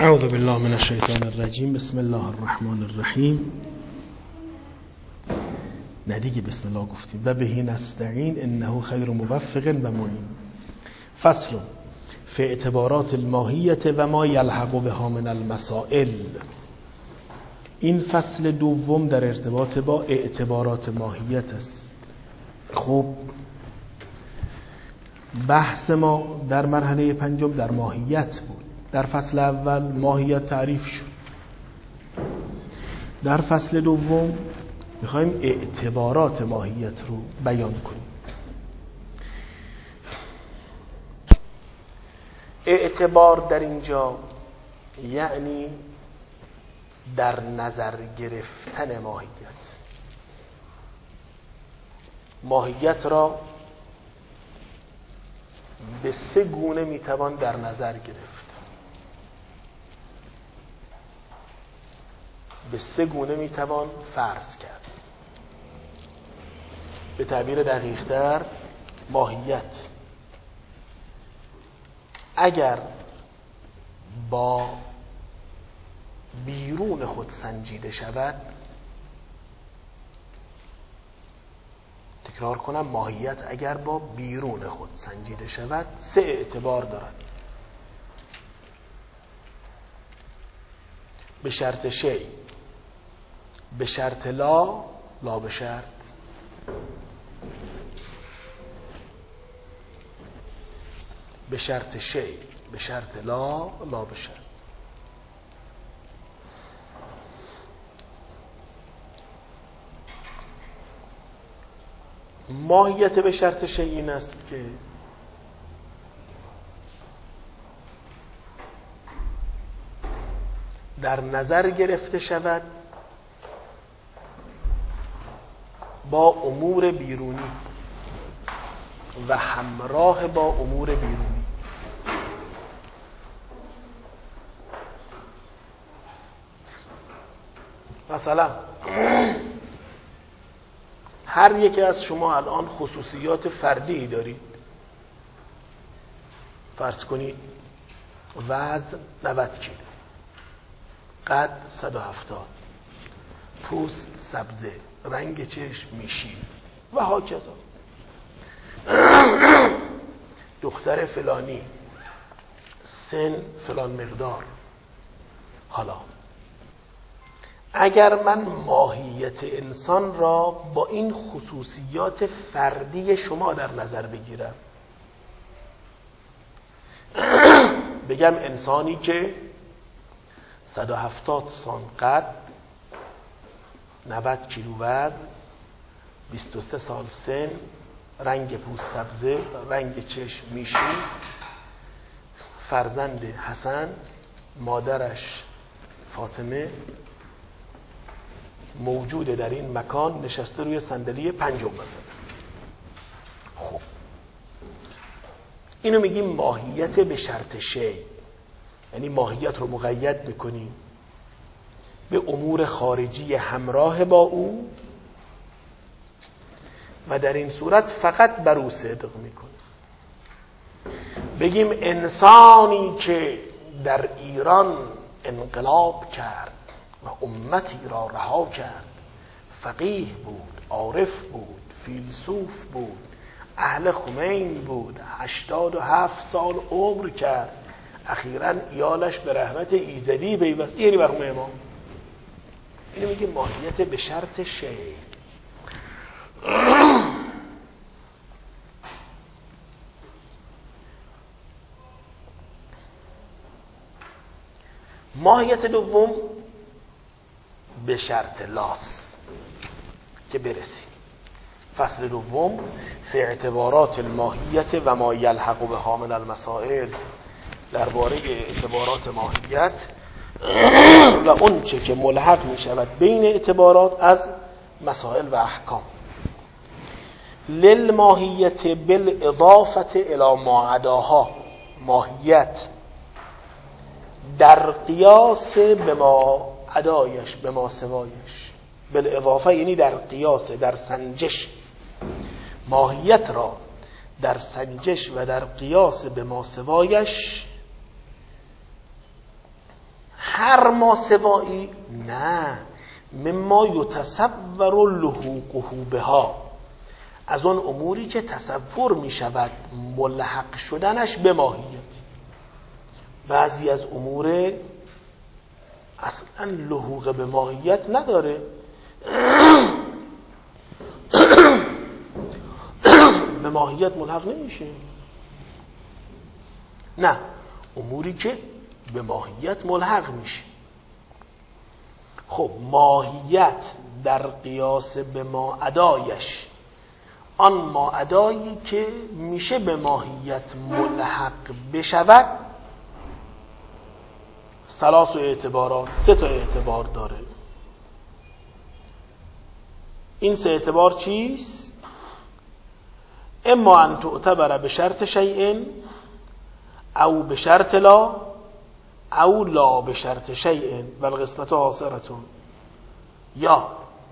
اعوذ بالله من الشیطان الرجیم. بسم الله الرحمن الرحیم. نه دیگه بسم الله گفتیم. و بهی نستعین انه خیر موفق و معین. فصل فی اعتبارات الماهیت و ما یلحق بها من المسائل. این فصل دوم در ارتباط با اعتبارات ماهیت است. خب بحث ما در مرحله پنجم در ماهیت بود. در فصل اول ماهیت تعریف شد. در فصل دوم میخوایم اعتبارات ماهیت رو بیان کنیم. اعتبار در اینجا یعنی در نظر گرفتن ماهیت. ماهیت را به سه گونه میتوان در نظر گرفت. به سه گونه میتوان فرض کرد. به تعبیر دقیق‌تر ماهیت اگر با بیرون خود سنجیده شود، تکرار کنم، ماهیت اگر با بیرون خود سنجیده شود سه اعتبار دارد. به شرط شی، به شرط لا، لا به شرط. به شرط شی، به شرط لا، لا به شرط. ماهیت به شرط شی این است که در نظر گرفته شود با امور بیرونی و همراه با امور بیرونی. مثلا هر یکی از شما الان خصوصیات فردی دارید. فرض کنید وزن 90 کیلو، قد 170، پوست سبزه، رنگ چشم میشی و هاکذا. دختر فلانی، سن فلان مقدار. حالا اگر من ماهیت انسان را با این خصوصیات فردی شما در نظر بگیرم، بگم انسانی که 170 سان قد، 90 کیلو وزن، 23 سال سن، رنگ پوست سبزه، رنگ چشم میشی، فرزند حسن، مادرش فاطمه، موجود در این مکان، نشسته روی صندلی پنجم مثلا. خب اینو میگیم ماهیت به شرط شی، یعنی ماهیت رو مقید میکنیم به امور خارجی همراه با او و در این صورت فقط بر او صدق میکنیم. بگیم انسانی که در ایران انقلاب کرد و امتی را رها کرد، فقیه بود، عارف بود، فیلسوف بود، اهل خمین بود، 87 سال عمر کرد، اخیراً ایالش به رحمت ایزدی پیوست، یعنی مرحوم امام. اینو میگه ماهیت به شرط شی. ماهیت دوم به شرط لاس که برسیم. فصل دوم فی اعتبارات الماهیت و ما یلحق بها من المسائل، درباره اعتبارات ماهیت و اون چه که ملحق می شود بین اعتبارات از مسائل و احکام. للماهیت بالاضافه الی ما عداها، ماهیت در قیاس به ما عدایش، به ما سوایش. بالاضافه یعنی در قیاس، در سنجش. ماهیت را در سنجش و در قیاس به ما سوایش هر ما سوایی نه، مما یتصور لحوقه بها، از اون اموری که تصور می شود ملحق شدنش به ماهیت. بعضی از امور اصلا لحوق به ماهیت نداره، به ماهیت ملحق نمیشه. نه، اموری که به ماهیت ملحق میشه. خب ماهیت در قیاس به ما ادایش، آن ما ادایی که میشه به ماهیت ملحق بشود، ثلاث اعتبارات، 3 تا اعتبار داره. این 3 اعتبار چیست؟ اما ان تعتبر به شرط شیء او به شرط لا او لا به شرط شیء و القسمت حاصرتون، یا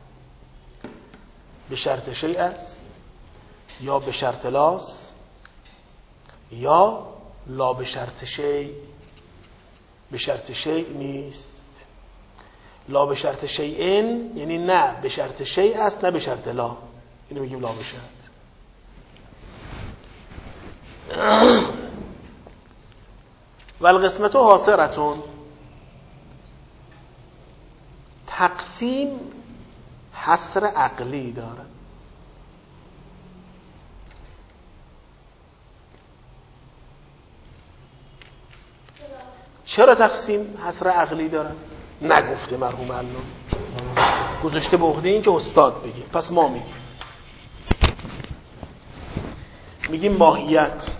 به شرط شیء است، یا به شرط لاست، یا لا به شرط شیء، به شرط شیء نیست. لا به شرط شیء یعنی نه به شرط شیء است نه به شرط لا، اینو میگیم لا به شرط. و القسمت حاصرتون، تقسیم حصر عقلی داره. چرا تقسیم حصر عقلی داره؟ نگفته مرحوم علام، گذاشته به عهده این که استاد بگه، پس ما میگیم ماهیت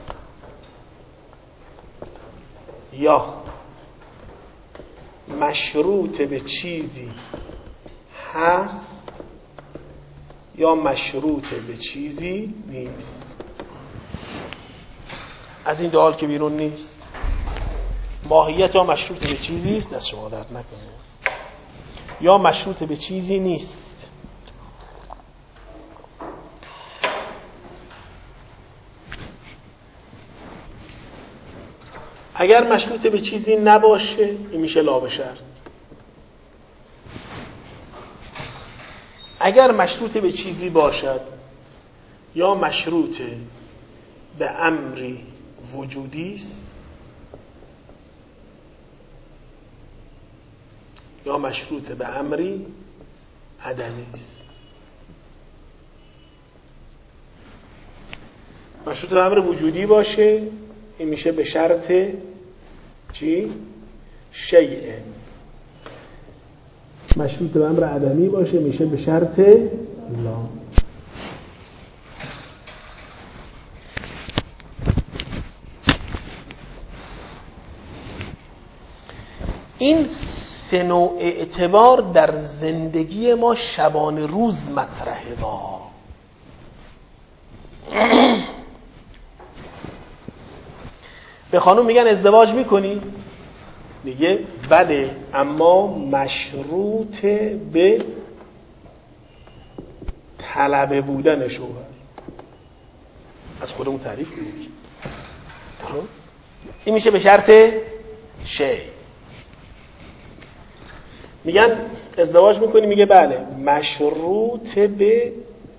یا مشروط به چیزی هست یا مشروط به چیزی نیست. از این دو حال که بیرون نیست. ماهیت یا مشروط به چیزی است، دست شما درد نکنه، یا مشروط به چیزی نیست. اگر مشروط به چیزی نباشه این میشه لا به شرط. اگر مشروط به چیزی باشد یا مشروط به امری وجودی است یا مشروط به امری عدمی است. مشروط به امر وجودی باشه این میشه به شرط چی؟ شیء. مشروط به امر عدمی باشه میشه به شرط لا. این 3 نوع اعتبار در زندگی ما شبانه روز مطرحه. به خانوم میگن ازدواج میکنی؟ میگه بله، اما مشروط به طلبه بودن شوهر. از خودمون تعریف کنیم درست؟ این میشه به شرط شی. میگن ازدواج میکنی؟ میگه بله، مشروط به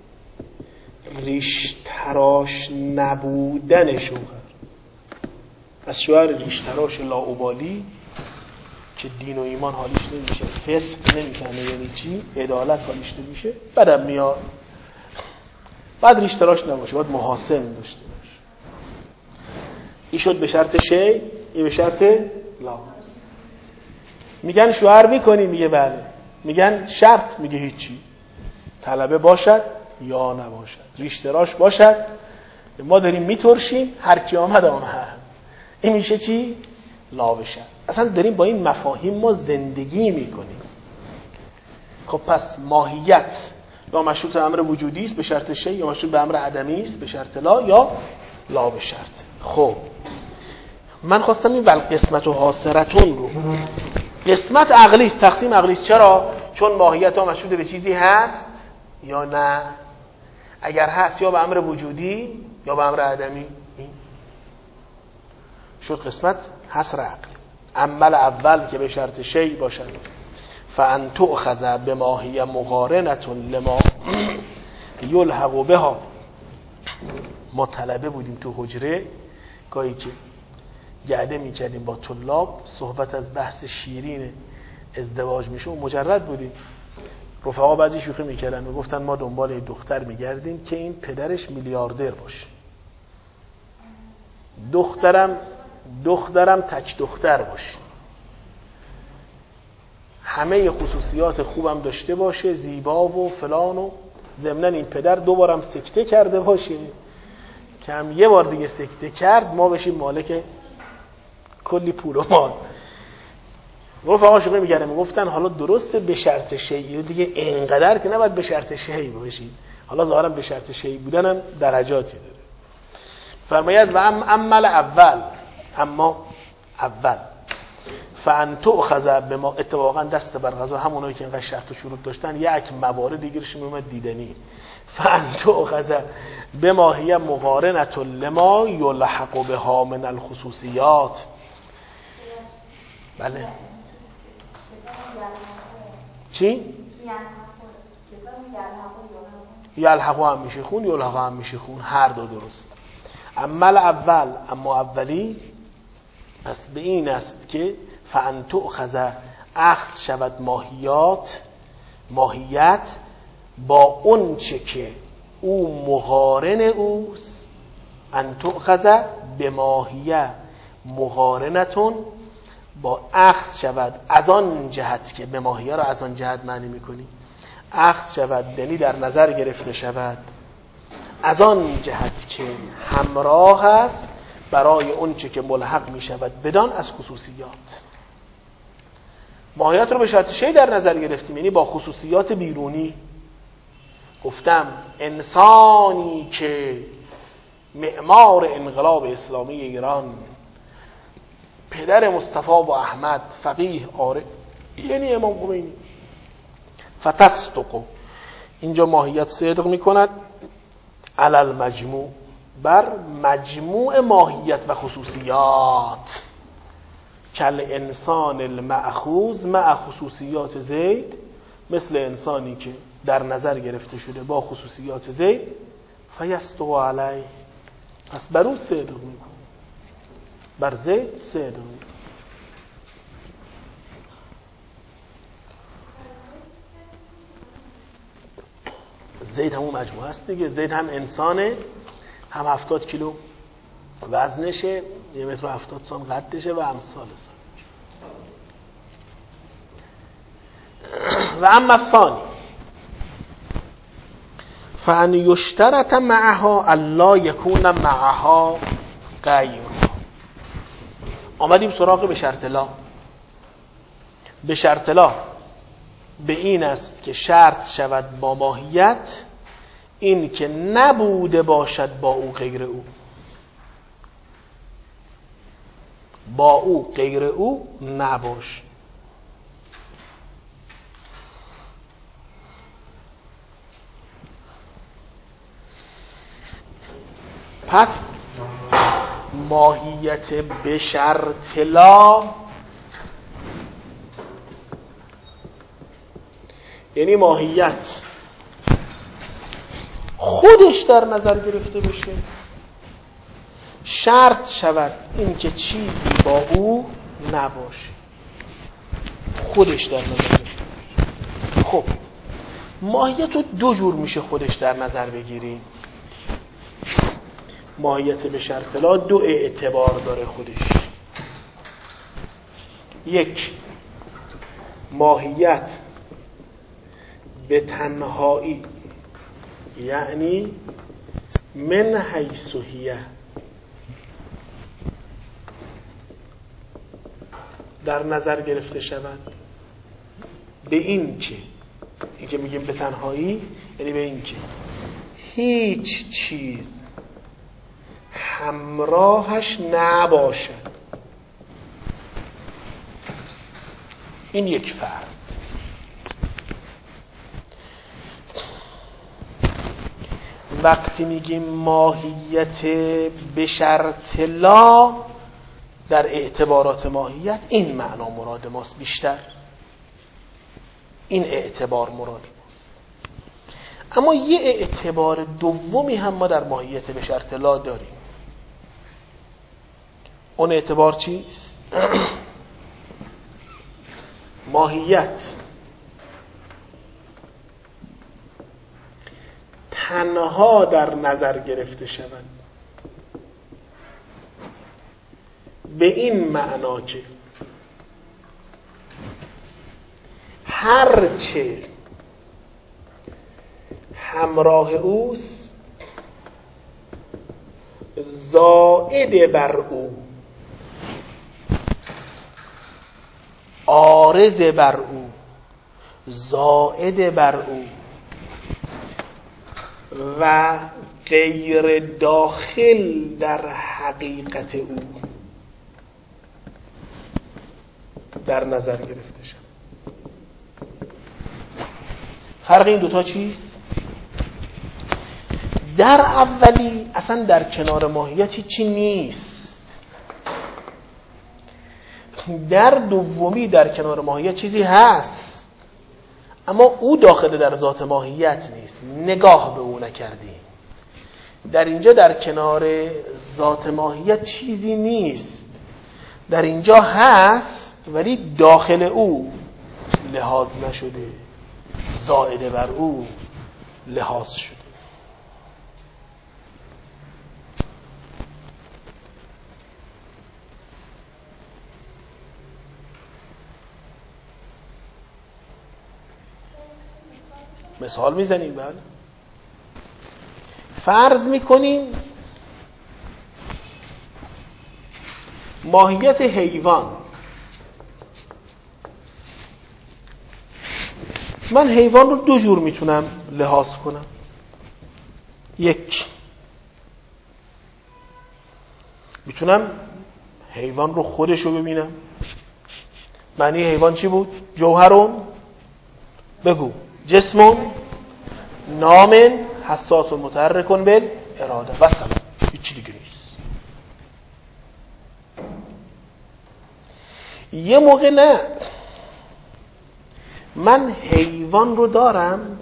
ریش تراش نبودن شوهر. از شوهر ریش تراش لاابالی که دین و ایمان حالیش نمیشه، فسق نمیکنه، یعنی چی؟ عدالت حالیش نمیشه، بعدم میاد بعد ریش تراش نباشه، باید محاسن داشته باشه. این شد به شرط شی، این به شرط لا. میگن شوهر میکنی؟ میگه بله. میگن شرط؟ میگه هیچی، طلبه باشد یا نباشد، ریش تراش باشد، ما داریم میترشیم، هر کی آمد. این میشه چی؟ لا به شرط. اصلا داریم با این مفاهیم ما زندگی میکنیم. خب پس ماهیت یا مشروط به امر وجودی است به شرط شی، یا مشروط به امر عدمی است به شرط لا، یا لا به شرط. خب من خواستم این قسمت و حاصرتون رو، قسمت عقلی است، تقسیم عقلی است. چرا؟ چون ماهیت ها مشروط به چیزی هست یا نه. اگر هست یا به امر وجودی یا به امر عدمی. این شد قسمت حصر عقلی. عمل اول که به شرط شیء باشد، فان تؤخذ بما هی مقارنة لما یلحق بها. ما طلبه بودیم تو حجره، گاهی که گرده میکردیم با طلاب، صحبت از بحث شیرین ازدواج میشه و مجرد بودیم. رفقا بعضی شوخی میکردن و گفتن ما دنبال دختر میگردیم که این پدرش میلیاردر باشه، دخترم تک دختر باشه، همه خصوصیات خوبم داشته باشه، زیبا و فلان، و ضمناً این پدر 2 بارم سکته کرده باشه که هم یه بار دیگه سکته کرد ما بشیم مالک کلی پول و مال. رفقا شوخی میکردن میگفتن حالا درسته به شرط شیء دیگه، اینقدر که نباید به شرط شیء بشین، حالا ظاهرا به شرط شیء بودن هم درجاتی داره. فرماید و عمل اول، اما اول فان تؤخذ بما، اتفاقا دست بر قضا همونایی که اینقدر شرط و شروط داشتن یک موارد دیگرش میومد دیدنی، فان تؤخذ بما هی مقارنة لما یلحق بها من الخصوصیات. بله چی؟ یلحقو هم میشه خون، یلحقو هم میشه خون، هر دو درست. عمل اول، اما اولی پس به این است که فان تؤخذ، اخذ شود ماهیت با اون چه که او مقارن اوست. ان تؤخذ به ماهیه مقارنتون، با اخذ شود از آن جهت که به ماهیه را از آن جهت معنی میکنی، اخذ شود یعنی در نظر گرفته شود از آن جهت که همراه است برای اون چه که ملحق می شود بدان از خصوصیات. ماهیت رو به شرط شیء در نظر گرفتیم، یعنی با خصوصیات بیرونی. گفتم انسانی که معمار انقلاب اسلامی ایران، پدر مصطفی و احمد، فقیه عارف، یعنی امام خمینی، فتصدق، اینجا ماهیت صدق میکند علی المجموع، بر مجموع ماهیت و خصوصیات، کل انسان المأخوذ مع خصوصیات زید، مثل انسانی که در نظر گرفته شده با خصوصیات زید، فیصدق علیه، پس بر اون صدق میکن، بر زید صدق میکن. زید همون مجموعه است دیگه، زید هم انسانه، هم 70 کیلو وزنشه، 1 متر و 70 سانت قدشه و امثال سان. و اما الثانی فان یشترط معها الا یکون معها غیر. آمدیم سراغ به شرط لا. به شرط لا به این است که شرط شود با ماهیت این که نبوده باشد با او غیر او، با او غیر او نباش. پس ماهیت به شرط لا یعنی ماهیت خودش در نظر گرفته بشه، شرط شود این که چیزی با او نباشه، خودش در نظر گرفته. خب ماهیت رو 2 جور میشه خودش در نظر بگیریم. ماهیت به شرط لا 2 اعتبار داره خودش. یک، ماهیت به تنهایی، یعنی من حیث هی، در نظر گرفته شود. به این که میگیم به تنهایی یعنی به این که هیچ چیز همراهش نباشد. این یک فرض. وقتی میگیم ماهیت به شرط لا در اعتبارات ماهیت این معنا مراد ماست بیشتر، این اعتبار مراد ماست. اما یه اعتبار دومی هم ما در ماهیت به شرط لا داریم. اون اعتبار چیست؟ ماهیت تنها در نظر گرفته شود به این معنا که هرچه همراه اوست زائد بر او، عارض بر او، زائد بر او و غیر داخل در حقیقت او در نظر گرفته شد. فرق این دوتا چیست؟ در اولی اصلا در کنار ماهیت هیچی نیست، در دومی در کنار ماهیت چیزی هست، اما او داخل در ذات ماهیت نیست، نگاه به او نکردیم. در اینجا در کنار ذات ماهیت چیزی نیست، در اینجا هست ولی داخل او لحاظ نشده، زائده بر او لحاظ شده. مثال میزنیم. بله، فرض میکنیم ماهیت حیوان، من حیوان رو دو جور میتونم لحاظ کنم. یک، میتونم حیوان رو خودش رو ببینم. معنی حیوان چی بود؟ جوهرون، بگو، جسمون، نامن، حساس و متحرکون بل اراده و سلام، هیچی دیگه نیست. یه موقع نه، من حیوان رو دارم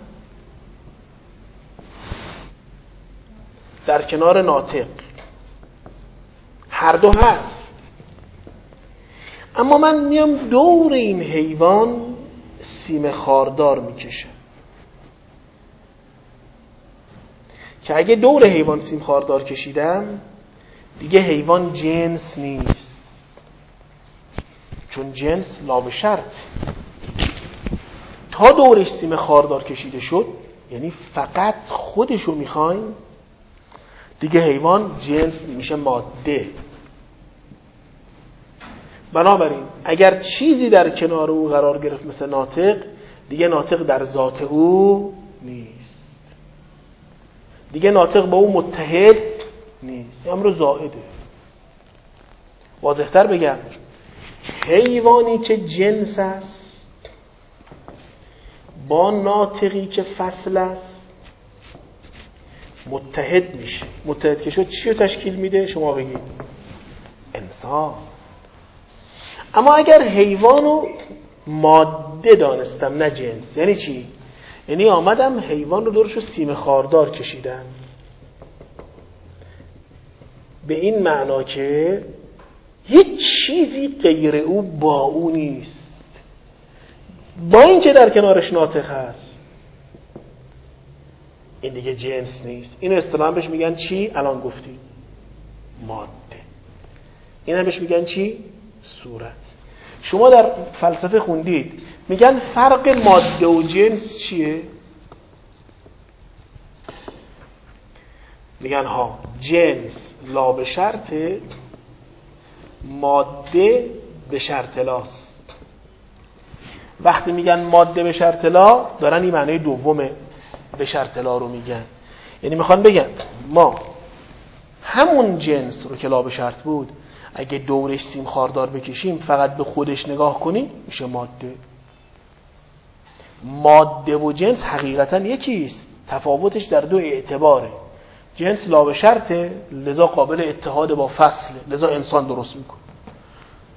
در کنار ناطق، هر دو هست، اما من میام دور این حیوان سیم خاردار میکشم که اگه دور حیوان سیم خاردار کشیدم دیگه حیوان جنس نیست، چون جنس لا به شرط. تا دورش سیم خاردار کشیده شد یعنی فقط خودشو میخوایم، دیگه حیوان جنس میشه ماده. بنابراین اگر چیزی در کنار او قرار گرفت مثل ناطق، دیگه ناطق در ذات او نیست، دیگه ناطق با او متحد نیست، امر زائده. واضح‌تر بگم، حیوانی که جنس است با ناطقی که فصل است متحد میشه. متحد که شد چی رو تشکیل میده؟ شما بگید. انسان. اما اگر حیوانو ماده دانستم نه جنس، یعنی چی؟ یعنی آمدم حیوان رو دورشو سیم خاردار کشیدم، به این معنا که هیچ چیزی غیر او با او نیست، با اینکه در کنارش ناطق هست، این دیگه جنس نیست. این اصطلاحاً بهش میگن چی؟ الان گفتیم ماده. این هم بهش میگن چی؟ صورت. شما در فلسفه خوندید میگن فرق ماده و جنس چیه؟ میگن ها جنس لا به شرط، ماده به شرط لاست. وقتی میگن ماده به شرط لا دارن این معنی دومه به شرط لا رو میگن، یعنی میخوان بگن ما همون جنس رو که لا به شرط بود اگه دورش سیم خاردار بکشیم فقط به خودش نگاه کنیم میشه ماده. ماده و جنس حقیقتا یکیست، تفاوتش در دو اعتباره. جنس لا به شرطه، لذا قابل اتحاد با فصل، لذا انسان درست میکنه.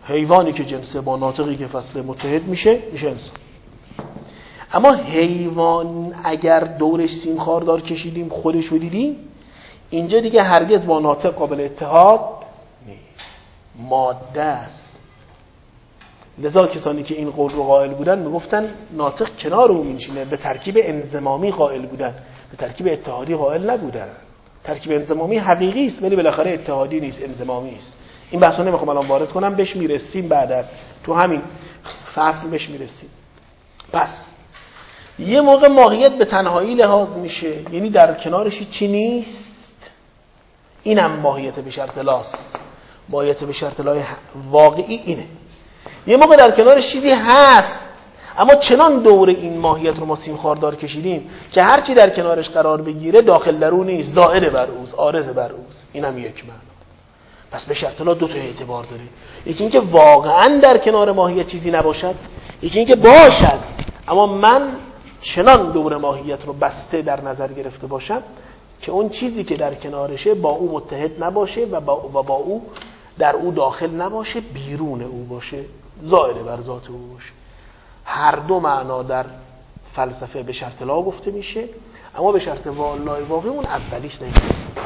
حیوانی که جنسه با ناطقی که فصل متحد میشه انسان. اما حیوان اگر دورش سیم خاردار کشیدیم خودش رو دیدیم، اینجا دیگه هرگز با ناطق قابل اتحاد نیست، ماده است. لذا کسانی که این قول رو قائل بودن میگفتن ناطق کنار او میشینه، به ترکیب انضمامی قائل بودن، به ترکیب اتحادی قائل نبودن. ترکیب انضمامی حقیقی است ولی بالاخره اتحادی نیست، انضمامی است. این بحثو نمیخوام الان وارد کنم، بهش میرسیم بعدا تو همین فصل بهش میرسیم. پس یه موقع ماهیت به تنهایی لحاظ میشه، یعنی در کنارش چی نیست، اینم ماهیت به شرط لاس. ماهیت به شرط لای واقعی اینه. یه موقع در کنارش چیزی هست اما چنان دور این ماهیت رو ما سیم خاردار کشیدیم که هرچی در کنارش قرار بگیره داخل در اون نیست، زائد بر اوست، عارض بر اوست. اینم یک معنی. پس به شرط لا دو تا اعتبار داره. یکی اینکه واقعا در کنار ماهیت چیزی نباشد، یکی اینکه باشد اما من چنان دور ماهیت رو بسته در نظر گرفته باشم که اون چیزی که در کنارشه با او متحد نباشه و با او در او داخل نباشه، بیرون او باشه، زائد بر ذات او باشه. هر دو معنا در فلسفه به شرط لا گفته میشه، اما به شرط لای واقعی اون اولیش نمیشه.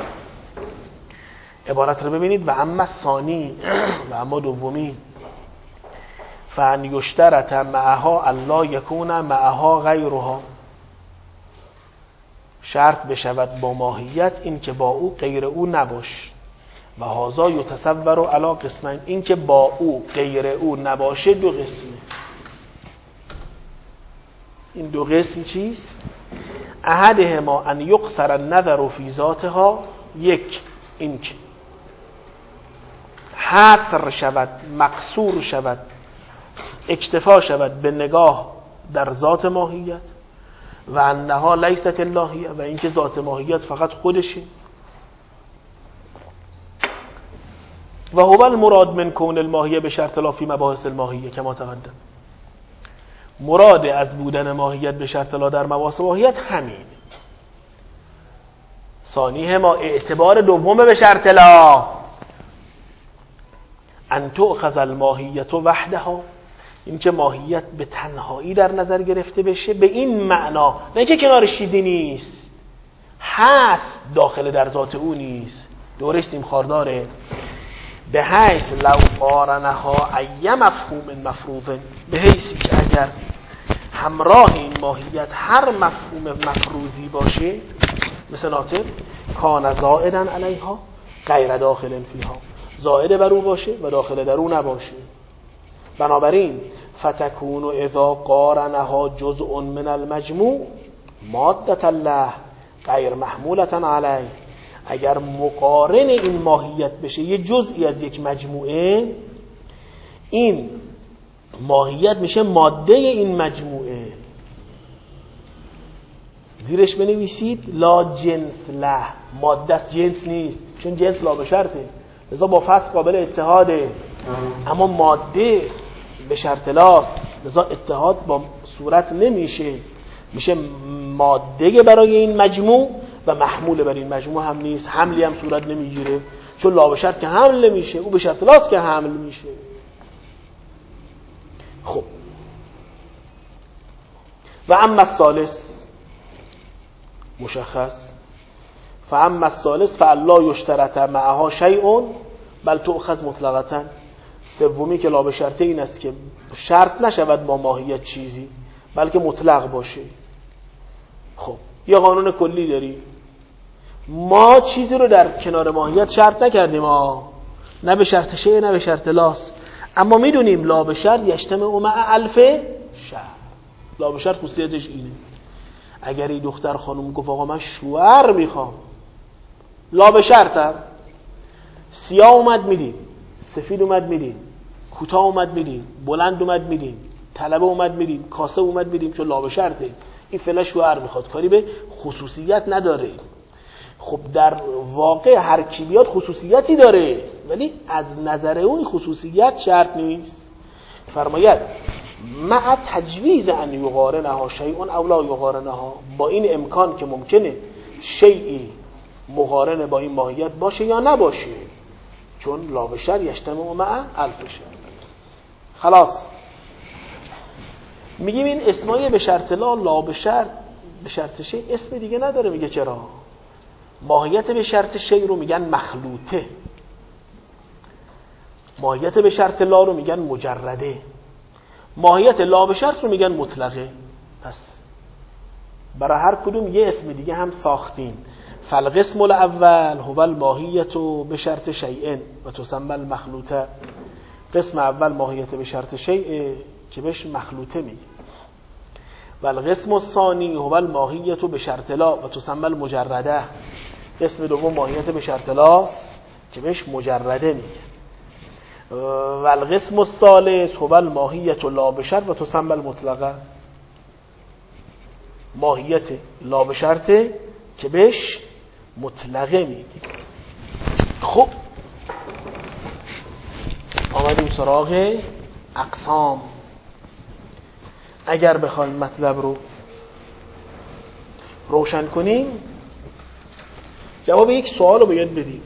عبارت رو ببینید: و اما ثانی، و اما دومی، فان یشترط معها الا یکون معها غیرها، شرط بشود با ماهیت این که با او غیر او نباش. و هذا یتصور علی قسمین، این که با او غیر او نباشه دو قسمه. این دو قسم چیست؟ احدهما ان یقصر النظر فی ذاتها، یک این که حصر شود، مقصور شود، اکتفا شود به نگاه در ذات ماهیت، و انها لیست اللهیه، و اینکه ذات ماهیت فقط خودشه. و هو المراد من کون الماهیه به شرط لا فی مباحث الماهیه کما تقدم. مراد از بودن ماهیت به شرط لا در مباحث ماهیت همین. ثانیه ما اعتبار دوم به شرط لا ان تؤخذ الماهیت وحدها، این که ماهیت به تنهایی در نظر گرفته بشه، به این معنا نه که کنارش چیزی نیست، هست داخل در ذات او نیست، دورش سیم خارداره. به حیث لو قارنها ای مفهوم مفروض، به حیثی که اگر همراه این ماهیت هر مفهوم مفروضی باشه، مثل ناطق، کان زائدا علیها غیر داخل فیها، زائد بر او باشه و داخل در او نباشه. بنابراین فتکون اذا قارنها جزء من المجموع مادة الله غیر محمولة علیه، اگر مقارن این ماهیت بشه یه جزئی از یک مجموعه، این ماهیت میشه ماده این مجموعه. زیرش بنویسید لا جنس له، ماده است جنس نیست، چون جنس لا به شرطه، لذا با فصل قابل اتحاده، اما ماده به شرط لاست، لذا اتحاد با صورت نمیشه، میشه ماده برای این مجموع و محمول بر این مجموع هم نیست، حملی هم صورت نمیگیره، چون لا به شرط که حمل نمیشه، او به شرط لاست که حمل میشه. خب و اما الثالث مشخص، فاما الثالث فالا یشترط معها شیء بل تؤخذ مطلقاً. سومی که لا به شرطه این است که شرط نشود با ماهیت چیزی بلکه مطلق باشه. خب یه قانون کلی داریم، ما چیزی رو در کنار ماهیت شرط نکردیم، نه به شرط شیء نه به شرط لاست، اما میدونیم لا به شرط یجتمع مع الف شرط. لا به شرط خصوصیتش اینه، اگر این دختر خانم گفت آقا من شوهر میخوام، لا به شرطم، سیاه اومد میدیم، سفید اومد میدیم، کوتاه اومد میدیم، بلند اومد میدیم، طلبه اومد میدیم، کاسه اومد میدیم، چون لا به شرطه. این فعلا شوهر میخواد، کاری به خصوصیت نداره. خب در واقع هر کی بیاد خصوصیتی داره، ولی از نظر اون خصوصیت شرط نیست. فرماید مع تجویز ان یقارنها شیء او لا یقارنها، با این امکان که ممکنه شیئی مقارن با این ماهیت باشه یا نباشه، چون لا بشر یجتمع مع الف شر. خلاص میگیم این اسمای به شرط لا به شرط شی اسم دیگه نداره. میگه چرا؟ ماهیت به شرط شی رو میگن مخلوطه، ماهیت به شرط لا رو میگن مجرده، ماهیت لا به شرط رو میگن مطلقه. پس برای هر کدوم یه اسم دیگه هم ساختین. فالقسم الاول هو الماهیت به شرط شیء و تسمى المخلوطه. قسم اول ماهیت به شرط شیء که بهش مخلوطه میگه. و القسم الثانی هو الماهیت به شرط لا و تسمى المجرده. قسم دوم ماهیت به شرط لاست که بهش مجرده میگه. و القسم الثالث هو الماهیت لا به شرط و تسمى المطلقه. ماهیت لا به شرطه که بهش مطلقه میگه. خب آمدیم سراغ اقسام. اگر بخوایم مطلب رو روشن کنیم جواب یک سوال رو باید بدیم.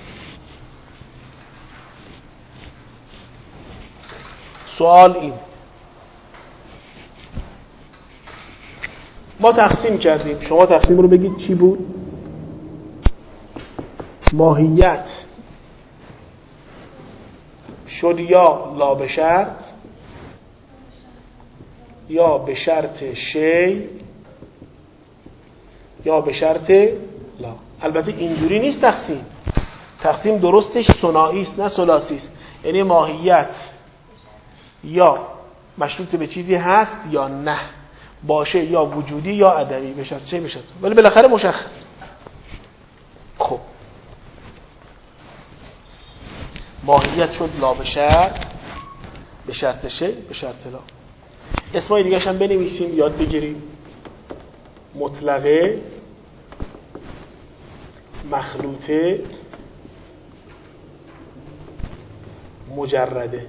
سوال این: ما تقسیم کردیم، شما تقسیم رو بگید چی بود؟ ماهیت شد یا لا به شرط یا به شرط شی یا به شرط لا. البته اینجوری نیست تقسیم درستش ثنایی است نه ثلاثی است. یعنی ماهیت یا مشروط به چیزی هست یا نه، باشه یا وجودی یا عدمی، به شرط شی میشه، ولی بالاخره مشخص. خب ماهیت شد لا به شرط، به شرط شی، به شرط لا. اسمای دیگه هم بنویسیم یاد بگیریم: مطلقه، مخلوطه، مجرده.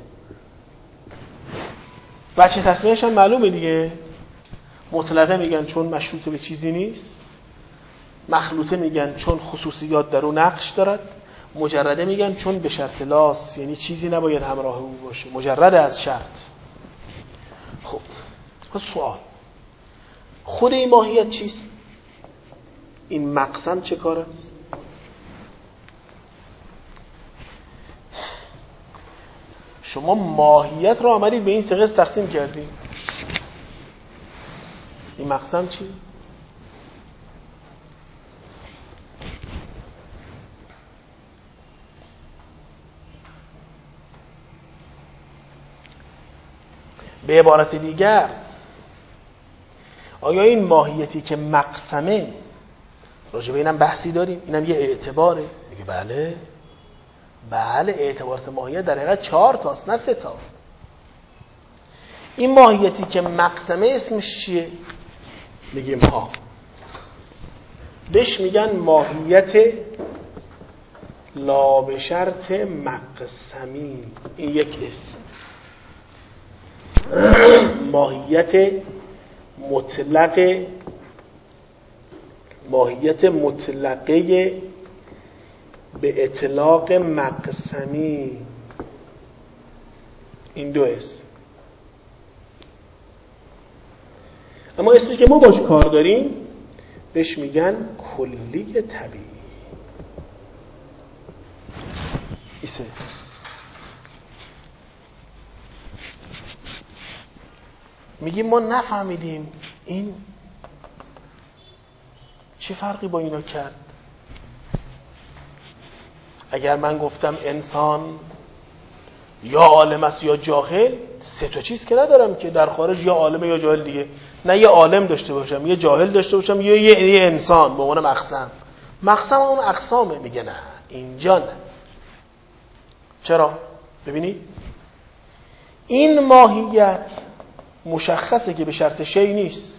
بچه تصمیمش هم معلومه دیگه. مطلقه میگن چون مشروط به چیزی نیست، مخلوطه میگن چون خصوصیات در اون نقش دارد، مجرده میگن چون به شرط لاس، یعنی چیزی نباید همراه او باشه، مجرد از شرط. خب سوال: خود این ماهیت چیست؟ این مقسم چه کار است؟ شما ماهیت رو آمدید به این سه قسم تقسیم کردید. این مقسم چی؟ به عبارت دیگر آیا این ماهیتی که مقسمه، راجع به اینم بحثی داریم، اینم یه اعتباره؟ میگه بله اعتبارات ماهیت در حقیقت 4 تاست نه 3 تا. این ماهیتی که مقسمه اسمش چیه؟ میگیم بهش میگن ماهیت لا به شرط مقسمی. این یک اسم. ماهیت مطلقه به اطلاق مقسمی. این دو اسم. اما اسمی که ما باش کار داریم بهش میگن کلی طبیعی. ایسه میگیم ما نفهمیدیم این چه فرقی با اینا کرد. اگر من گفتم انسان یا عالم است یا جاهل، 3 تا چیز که ندارم که در خارج یا عالم یا جاهل دیگه. نه یه عالم داشته باشم، یه جاهل داشته باشم، یه انسان به عنوان مقسم اون اقسامه. میگه نه، اینجا نه. چرا؟ ببینید این ماهیت مشخصه که به شرط شی نیست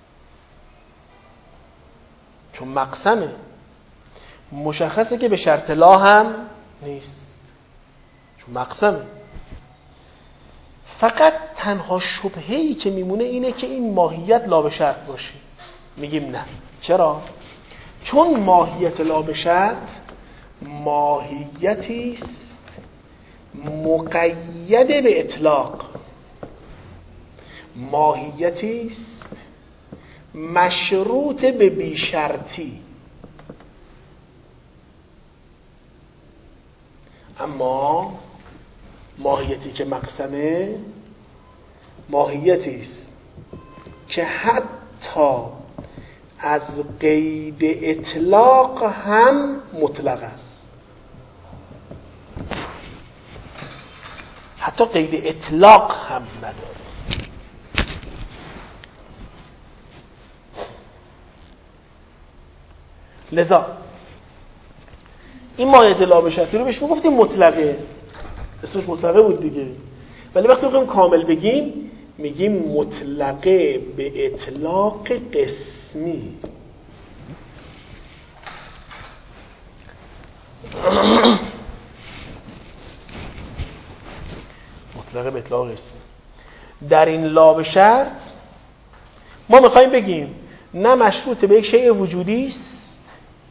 چون مقسمه، مشخصه که به شرط لا هم نیست چون مقسمه. فقط تنها شبهه‌ای که میمونه اینه که این ماهیت لا به شرط باشه. میگیم نه. چرا؟ چون ماهیت لا به شرط ماهیتی است مقید به اطلاق. ماهیتی است مشروط به بی‌شرطی، اما ماهیتی که مقسمه ماهیتی است که حتی از قید اطلاق هم مطلق است. حتی قید اطلاق هم نداره. لذا این ماهیت لابشرطی رو بهش میگفتیم مطلقه، اسمش مطلقه بود دیگه، ولی وقتی بخوایم کامل بگیم میگیم مطلقه به اطلاق قسمی. مطلقه به اطلاق قسمی. در این لابشرط ما میخوایم بگیم نه مشروط به یک شیء وجودی است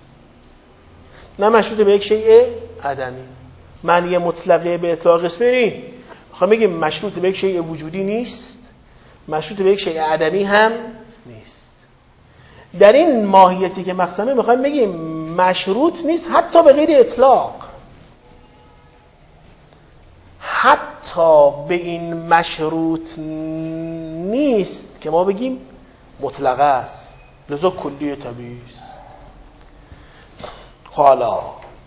نه مشروط به یک شیء عدمی. معنی مطلقه به اطلاق قسمی نیم. میخوایم بگیم مشروط به یک شیء وجودی نیست، مشروط به یک شیء عدمی هم نیست. در این ماهیتی که مقسمه میخوایم بگیم مشروط نیست حتی به غیر اطلاق. حتی به این مشروط نیست که ما بگیم مطلقه است، لذا کلی طبیعی است. حالا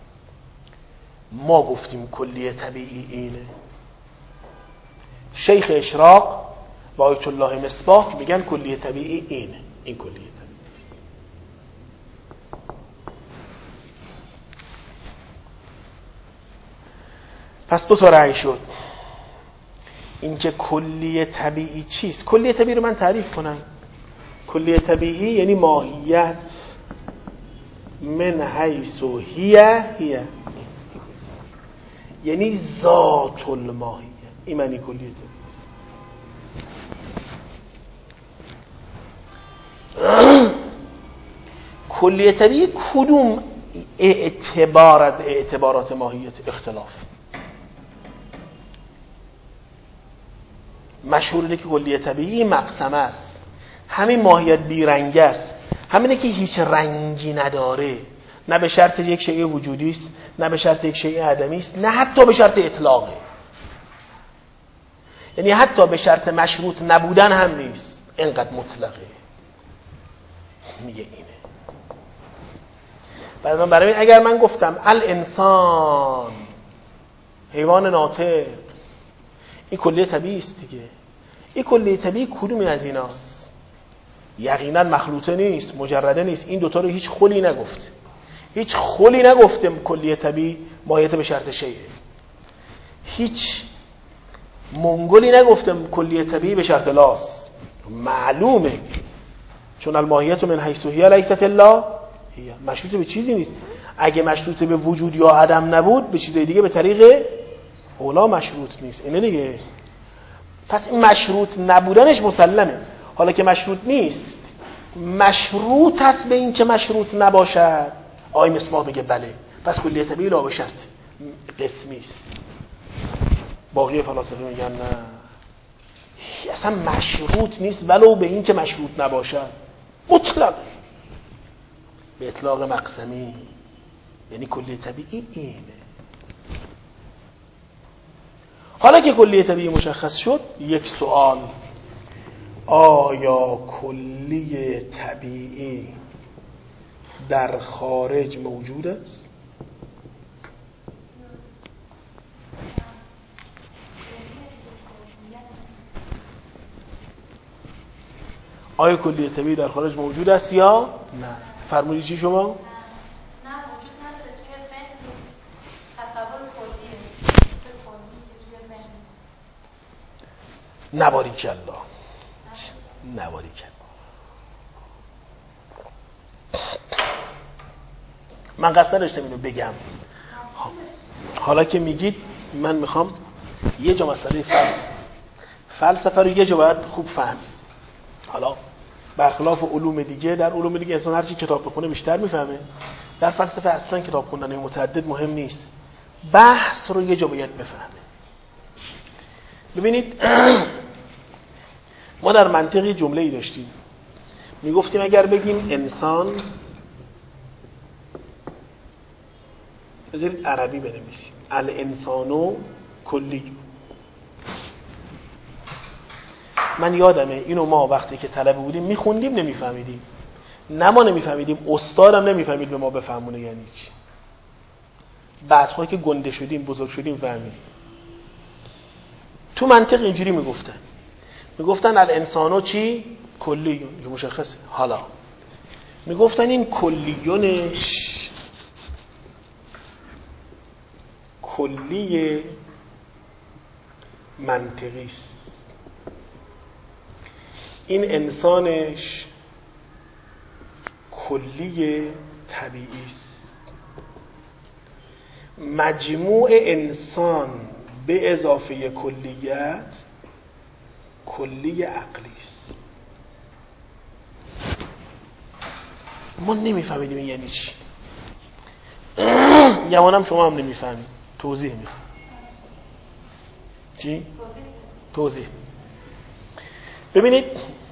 ما گفتیم کلی طبیعی اینه، شیخ اشراق و آیت الله مصباح میگن کلی طبیعی اینه، این کلی طبیعی است. پس دو تا رأی شد. این که کلی طبیعی چیست؟ کلی طبیعی رو من تعریف کنم. کلی طبیعی یعنی ماهیت من حیث هی، یعنی ذات الماهیه. این معنی کلی طبیعی است. کلی طبیعی کدوم اعتبار از اعتبارات ماهیت اختلاف؟ مشهوره که کلی طبیعی مقسمه است. همین ماهیت بیرنگ است، همینه که هیچ رنگی نداره، نه به شرط یک شیء وجودی است نه به شرط یک شیء عدمی است، نه حتی به شرط اطلاقه، یعنی حتی به شرط مشروط نبودن هم نیست، اینقدر مطلقه. میگه اینه. برای اگر من گفتم الانسان حیوان ناطق، این کلیه طبیعی است دیگه. این کلیه طبیعی کدومی از ایناست؟ یقینا مخلوطه نیست، مجرده نیست. این دوتا رو هیچ خلی نگفته، هیچ خلی نگفته کلیه طبیعی ماهیت به شرط شیء، هیچ منگلی نگفته کلیه طبیعی به شرط لاس. معلومه، چون الماهیت من حیث هی لیست الا هی، مشروط به چیزی نیست. اگه مشروط به وجود یا عدم نبود به چیزای دیگه به طریق اولا مشروط نیست. اینه دیگه. پس این مشروط نبودنش مسلمه. حالا که مشروط نیست، مشروط است به این که مشروط نباشد. آقای مصباح میگه بله، پس کلیه طبیعی لا به شرط قسمی است. باقی فلاسفه میگن نه، اصلا مشروط نیست ولو به این که مشروط نباشد، مطلق به اطلاق مقسمی. یعنی کلیه طبیعی اینه. حالا که کلیه طبیعی مشخص شد، یک سوال: آیا کلیه طبیعی در خارج موجود است؟ آیا کلیه طبیعی در خارج موجود است یا نه؟ فرمودی چی شما؟ نه وجود نداره توی ذهن، تصور کلیه نباریکالله، نباریکالله. من قصد داشتم اینو بگم. حالا که میگید من میخوام یه جا مسئله فلسفه رو یه جا باید خوب فهمید. حالا برخلاف علوم دیگه، در علوم دیگه انسان هرچی کتاب بخونه بیشتر میفهمه. در فلسفه اصلا کتاب خوندن متعدد مهم نیست، بحث رو یه جا باید بفهمه. ببینید ما ما در منطقی جمله‌ای داشتیم میگفتیم اگر بگیم انسان، بذارید عربی بنویسیم، الانسانو کلی. من یادمه اینو ما وقتی که طلبه بودیم میخوندیم نمیفهمیدیم، نه ما نمیفهمیدیم، استادم نمیفهمید به ما بفهمونه یعنی چی. بعدها که گنده شدیم بزرگ شدیم فهمیدیم. تو منطق اینجوری میگفتن الانسانو چی؟ کلیون، یه مشخصه. حالا میگفتن این کلیونش کلی منطقی است، این انسانش کلی طبیعی است. مجموع انسان به اضافه کلیت کلی عقلی است. ما نمیفهمیدیم این یعنی چی. یمانم شما هم نمیفهمید. توضیح میخوام. چی؟ توضیح. ببینید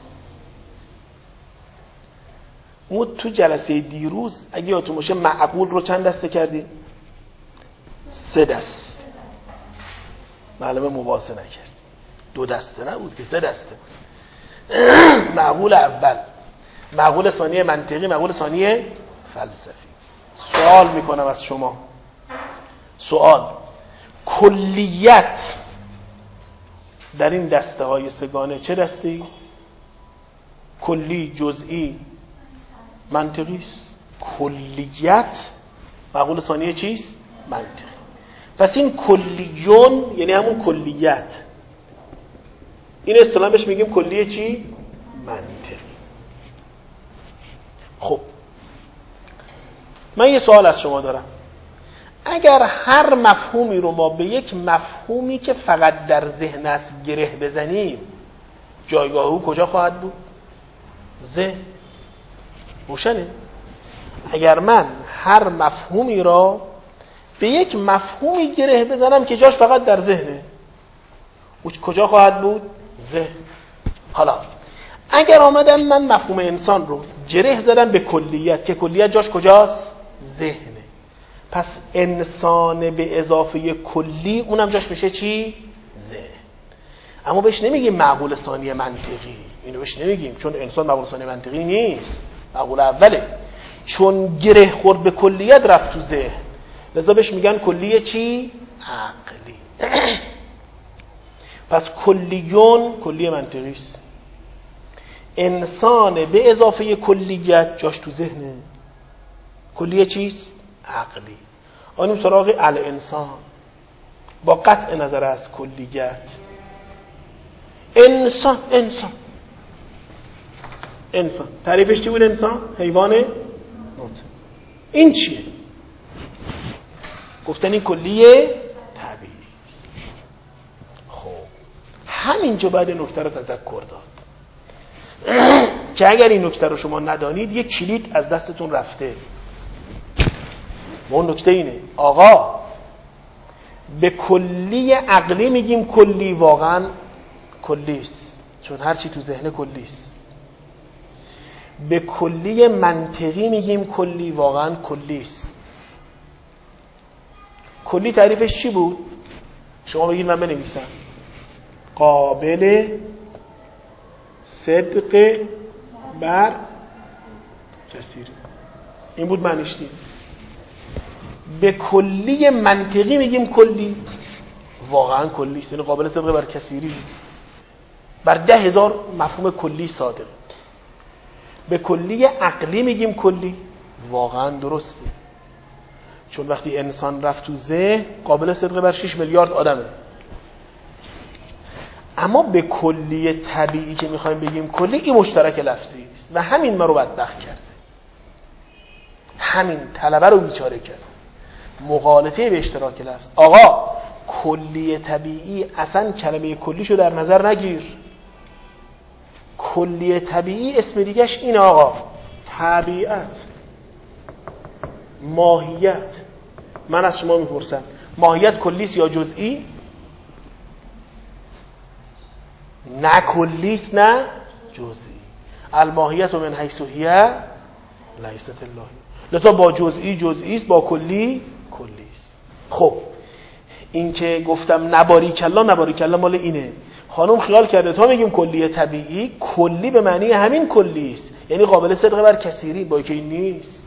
ما تو جلسه دیروز اگه یادتون باشه معقول رو چند دسته کردیم؟ 3 دست. معلومه مباحثه نکردیم. 2 دسته نبود که 3 دسته بود. معقول اول، معقول ثانی منطقی، معقول ثانی فلسفی. سوال میکنم از شما، سوال، کلیت در این دسته های سگانه چه دسته است؟ کلی، جزئی، منطقی است. کلیت معقول ثانی چیست؟ منطقی. پس این کلیون یعنی همون کلیت، این اصطلاحاً بهش میگیم کلیه چی؟ منطقی. خب من یه سوال از شما دارم. اگر هر مفهومی رو ما به یک مفهومی که فقط در ذهن است گره بزنیم، جایگاه او کجا خواهد بود؟ ذهن. روشنه؟ اگر من هر مفهومی را به یک مفهومی گره بزنم که جاش فقط در ذهنه، او کجا خواهد بود؟ ذهن. حالا اگر آمدم من مفهوم انسان رو گره زدم به کلیت که کلیت جاش کجاست؟ ذهنه. پس انسان به اضافه کلی اونم جاش میشه چی؟ ذهن. اما بهش نمیگیم معقول ثانی منطقی، اینو بهش نمیگیم چون انسان معقول ثانی منطقی نیست، معقول اوله. چون گره خورد به کلیت رفت تو ذهن، لذا بهش میگن کلیه چی؟ عقلی. پس کلیون کلی منطقی است. انسان به اضافه کلیت جاش تو ذهنه، کلیه چیست؟ عقلی. آنیم سراغ الانسان با قطع نظر از کلیت. انسان تعریفش چی بود؟ انسان حیوان نطق. این چیه؟ گفتن این کلیه طبیعی است. خب همینجا باید نکته رو تذکر داد که اگر این نکته رو شما ندانید یک کلید از دستتون رفته. و اون نکته اینه آقا به کلی عقلی میگیم کلی، واقعا کلی است چون هر چی تو ذهن کلی است. به کلی منطقی میگیم کلی، واقعا کلی است. کلی تعریفش چی بود؟ شما بگید من بنویسم. قابل صدق بر کثیری. این بود معنیش دیگه. به کلی منطقی میگیم کلی، واقعا کلی است، یعنی قابل صدق بر کثیری، بر 10,000 مفهوم کلی صادق. به کلی عقلی میگیم کلی، واقعا درسته چون وقتی انسان رفت تو ذهن قابل صدق بر 6 میلیارد آدمه. اما به کلی طبیعی که میخوایم بگیم کلی، این مشترک لفظی است و همین ما رو بدبخت کرده، همین طلبه رو بیچاره کرد. مغالطه به اشتراک لفظ. آقا کلی طبیعی اصلا کلمه کلیشو در نظر نگیر. کلی طبیعی اسم دیگهش این آقا طبیعت، ماهیت. من از شما میپرسم ماهیت کلیست یا جزئی؟ نه کلیست نه جزئی. الماهیت من حیث هی لیست اللهی. لذا با جزئی جزئی است، با کلی کلی است. خب این که گفتم نباریکلا مال اینه. خانم خیال کرده تا میگیم کلی طبیعی، کلی به معنی همین کلی است، یعنی قابل صدق بر کثیری، با که این نیست.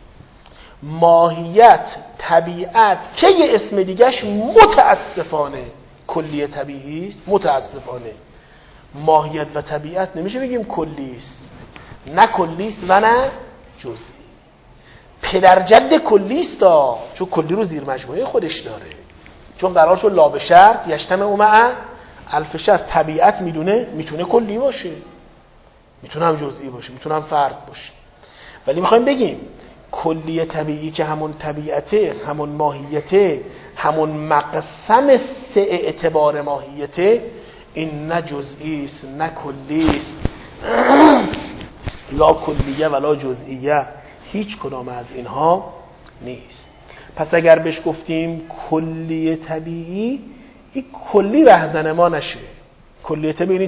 ماهیت، طبیعت که یه اسم دیگهش متاسفانه کلی طبیعی است، متاسفانه ماهیت و طبیعت نمیشه بگیم کلی است، نه کلی است و نه جزئی. پدر جد کلی است، چون کلی رو زیر مجموعه خودش داره، چون قرار شد لا به شرط یجتمع مع الف شرط. طبیعت میتونه کلی باشه، میتونه هم جزئی باشه، میتونه هم فرد باشه، ولی میخوایم بگیم کلی طبیعی که همون طبیعته، همون ماهیته، همون مقسم سه اعتبار ماهیته، این نه جزئی است نه کلی است. لا کلیه ولا جزئیه، هیچ کدام از اینها نیست. پس اگر بهش گفتیم کلی طبیعی، این کلی رهزن ما نشه. کلی طبیعی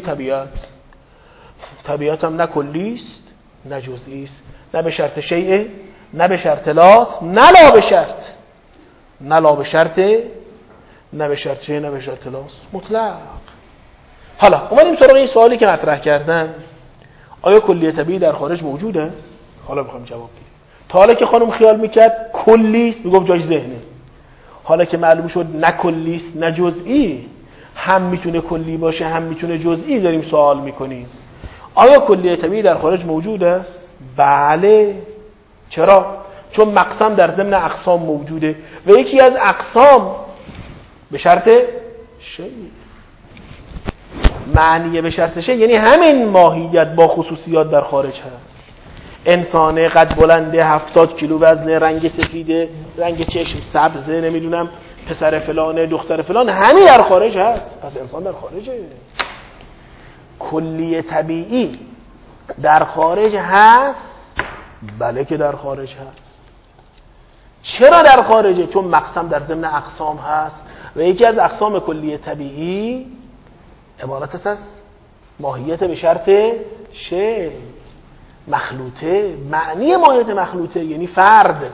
طبیعت هم نه کلی است نه جزئی است، نه به شرط شیء نه به شرط لاس، نه لا به شرط، نه لا به شرط، نه به شرط شیء نه به شرط لاس، مطلق. حالا اومدیم سراغ این سوالی که مطرح کردن، آیا کلی طبیعی در خارج موجود است؟ حالا میخوایم جواب بدیم. تا حالا که خانم خیال میکرد کلی است، میگفت جاش ذهنه. حالا که معلوم شد نه کلی است نه جزئی، هم میتونه کلی باشه هم میتونه جزئی، داریم سوال میکنیم آیا کلی طبیعی در خارج موجود است؟ بله. چرا؟ چون مقسم در ضمن اقسام موجوده و یکی از اقسام به شرط شیء. معنی به شرط شیء یعنی همین ماهیت با خصوصیات در خارج هست. انسان قد بلنده، 70 کیلو وزن، رنگ سفیده، رنگ چشم سبزه، نمیدونم پسر فلانه، دختر فلان، همین در خارج هست. پس انسان در خارجه. کلی طبیعی در خارج هست؟ بله که در خارج هست. چرا در خارجه؟ چون مقسم در ضمن اقسام هست و یکی از اقسام کلی طبیعی عبارت است از ماهیت به شرط شیء، مخلوطه. معنی ماهیت مخلوطه یعنی فرد.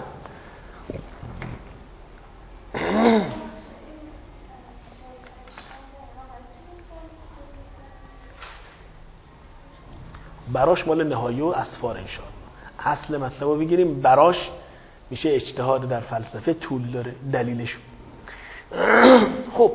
براش مال نهایی و اسفار انشاءالله. اصل مطلب رو بگیریم، براش میشه اجتهاد در فلسفه، طول داره دلیلشون. خب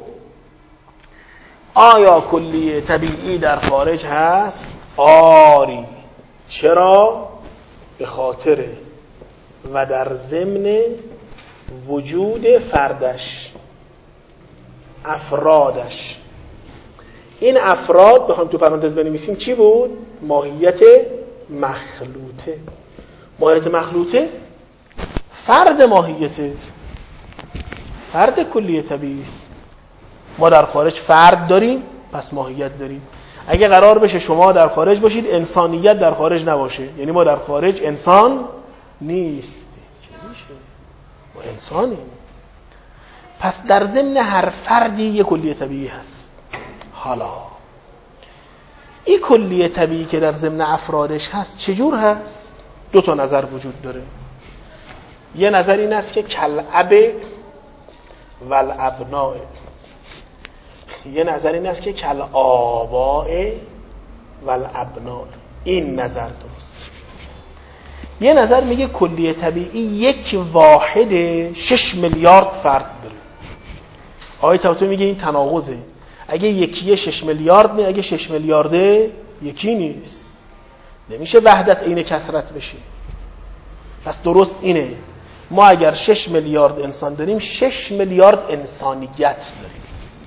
آیا کلی طبیعی در خارج هست؟ آری. چرا؟ به خاطر و در ضمن وجود فردش، افرادش. این افراد بخوام تو پرانتز بنویسیم چی بود؟ ماهیت مخلوطه. ماهیت مخلوطه فرد ماهیته، فرد کلی طبیعی است. ما در خارج فرد داریم، پس ماهیت داریم. اگه قرار بشه شما در خارج باشید انسانیت در خارج نباشه، یعنی ما در خارج انسان نیستیم. چه میشه؟ ما انسانیم. پس در ضمن هر فردی یک کلی طبیعی هست. حالا این کلی طبیعی که در ضمن افرادش هست چجور هست؟ دو تا نظر وجود داره. یه نظر این است که کالاب والابناء، یه نظر این است که کالآباء والابناء. این نظر درست. یه نظر میگه کلی طبیعی یک واحد 6 میلیارد فرد داره. آیه طباطبایی میگه این تناقضه. اگه یکیه 6 میلیارد نه، اگه 6 میلیارده یکی نیست. نمیشه وحدت عین کثرت بشه. پس درست اینه، ما اگر 6 میلیارد انسان داریم 6 میلیارد انسانیت داریم.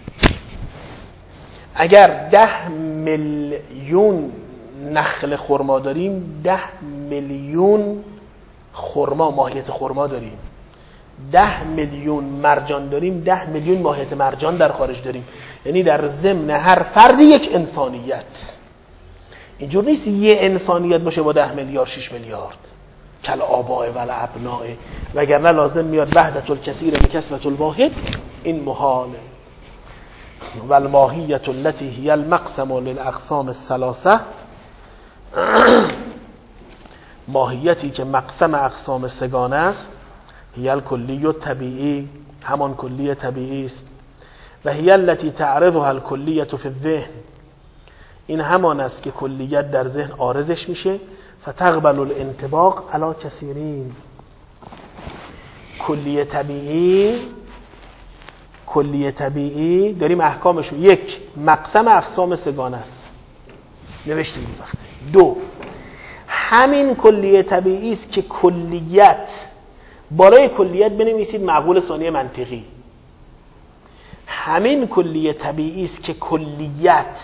اگر 10 میلیون نخل خرما داریم 10 میلیون خرما، ماهیت خرما داریم. 10 میلیون مرجان داریم 10 میلیون ماهیت مرجان در خارج داریم. یعنی در ضمن هر فرد یک انسانیت. اینجور نیست یه انسانیت باشه با 10 میلیارد 6 میلیارد. کالآباء والابناء، وگرنه لازم میاد وحدت الکثیر به کثرت الواحد. این محاله. و الماهیت التي هی المقسم للاقسام الثلاثه، ماهیتی که مقسم اقسام سگانه است، هی الکلی و طبیعی، همان کلی طبیعی است، و هی التي تعرضها الکلیه فی الذهن، این همان است که کلیت در ذهن عارضش میشه، فتقبل الانطباق علی کثیرین. کلیه طبیعی داریم احکامشو، یک مقسم اقسام سگانه است نوشتیم این وقته. دو، همین کلیه طبیعی است که کلیت، بالای کلیت بنویسید معقول ثانی منطقی، همین کلیه طبیعی است که کلیت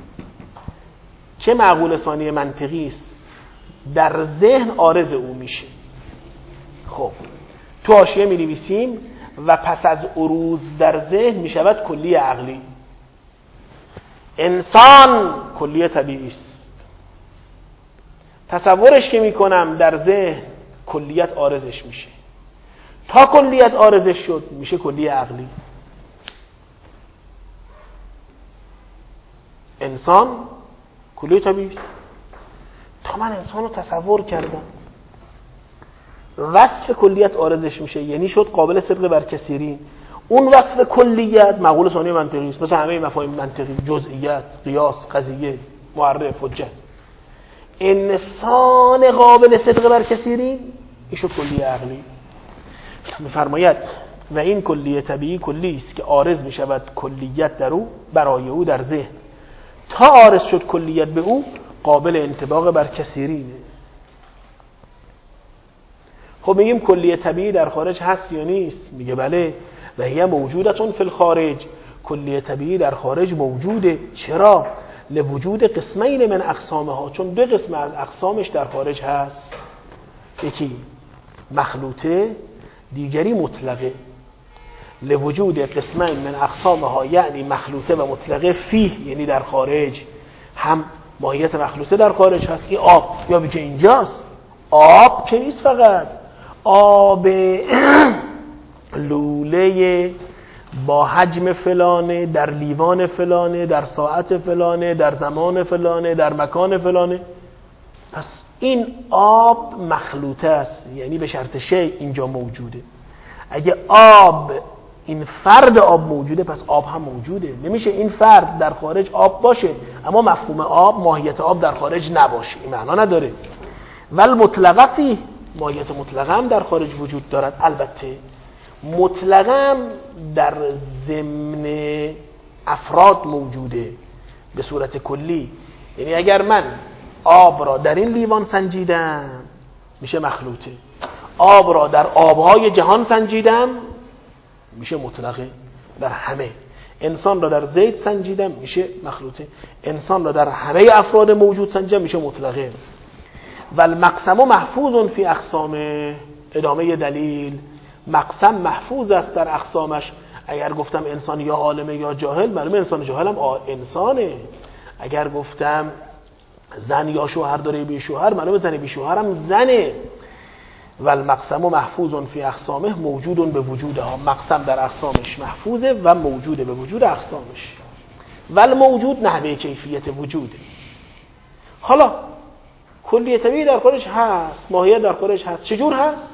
که معقول ثانی منطقی است در ذهن عارض او میشه. خب تو حاشیه می نویسیم و پس از عروض در ذهن می شود کلی عقلی. انسان کلی طبیعی است، تصورش که می کنم در ذهن کلیت عارضش میشه، تا کلیت عارضش شد میشه کلی عقلی. انسان کلی طبیعی است. تا من انسان رو تصور کردم، وصف کلیت عارضش میشه، یعنی شد قابل صدق بر کثیرین. اون وصف کلیت معقول ثانی منطقی است، مثل همه مفاهیم منطقی، جزئیات، قیاس، قضیه، معرف، حجت. انسان قابل صدق بر کثیرین این شد کلی عقلی. میفرماید و این کلیه طبیعی کلی است که عارض میشود کلیت در او برای او در ذهن، تا عارض شد کلیت به او قابل انطباق بر کثیرینه. خب میگیم کلیه طبیعی در خارج هست یا نیست؟ میگه بله، و هی موجودتون فی الخارج، کلیه طبیعی در خارج موجوده. چرا؟ لوجود قسمین من اقسامها، چون دو قسم از اقسامش در خارج هست، یکی مخلوطه دیگری مطلقه. لوجود قسمین من اقسامها یعنی مخلوطه و مطلقه، فیه یعنی در خارج، هم ماهیت مخلوطه در خارج هست، این آب یا بگه اینجاست، آب که نیست فقط آب لوله با حجم فلانه در لیوان فلانه در ساعت فلانه در زمان فلانه در مکان فلانه، پس این آب مخلوطه است، یعنی به شرط شی اینجا موجوده. اگه آب، این فرد آب موجوده، پس آب هم موجوده. نمیشه این فرد در خارج آب باشه اما مفهوم آب، ماهیت آب در خارج نباشه، این معنا نداره. ول مطلقه فیه، ماهیت مطلقه هم در خارج وجود دارد. البته مطلقه هم در ضمن افراد موجوده به صورت کلی، یعنی اگر من آب را در این لیوان سنجیدم میشه مخلوطه، آب را در آبهای جهان سنجیدم میشه مطلقه در همه، انسان را در زیت سنجیدم میشه مخلوطه، انسان را در همه افراد موجود سنجیدم میشه مطلقه. و المقسم محفوظ فی اقسامه، ادامه دلیل، مقسم محفوظ است در اقسامش. اگر گفتم انسان یا عالمه یا جاهل، معلومه انسان جاهل هم انسانه. اگر گفتم زن یا شوهر داره بی شوهر، معلومه زن بی شوهر هم زنه. و المقسم محفوظ فی اقسامه موجود به وجودها، مقسم در اقسامش محفوظه و موجوده به وجود اقسامش. و الموجود نحوه کیفیت وجوده. حالا کلیه طبیعی در خارج هست، ماهیت در خارج هست، چجور هست؟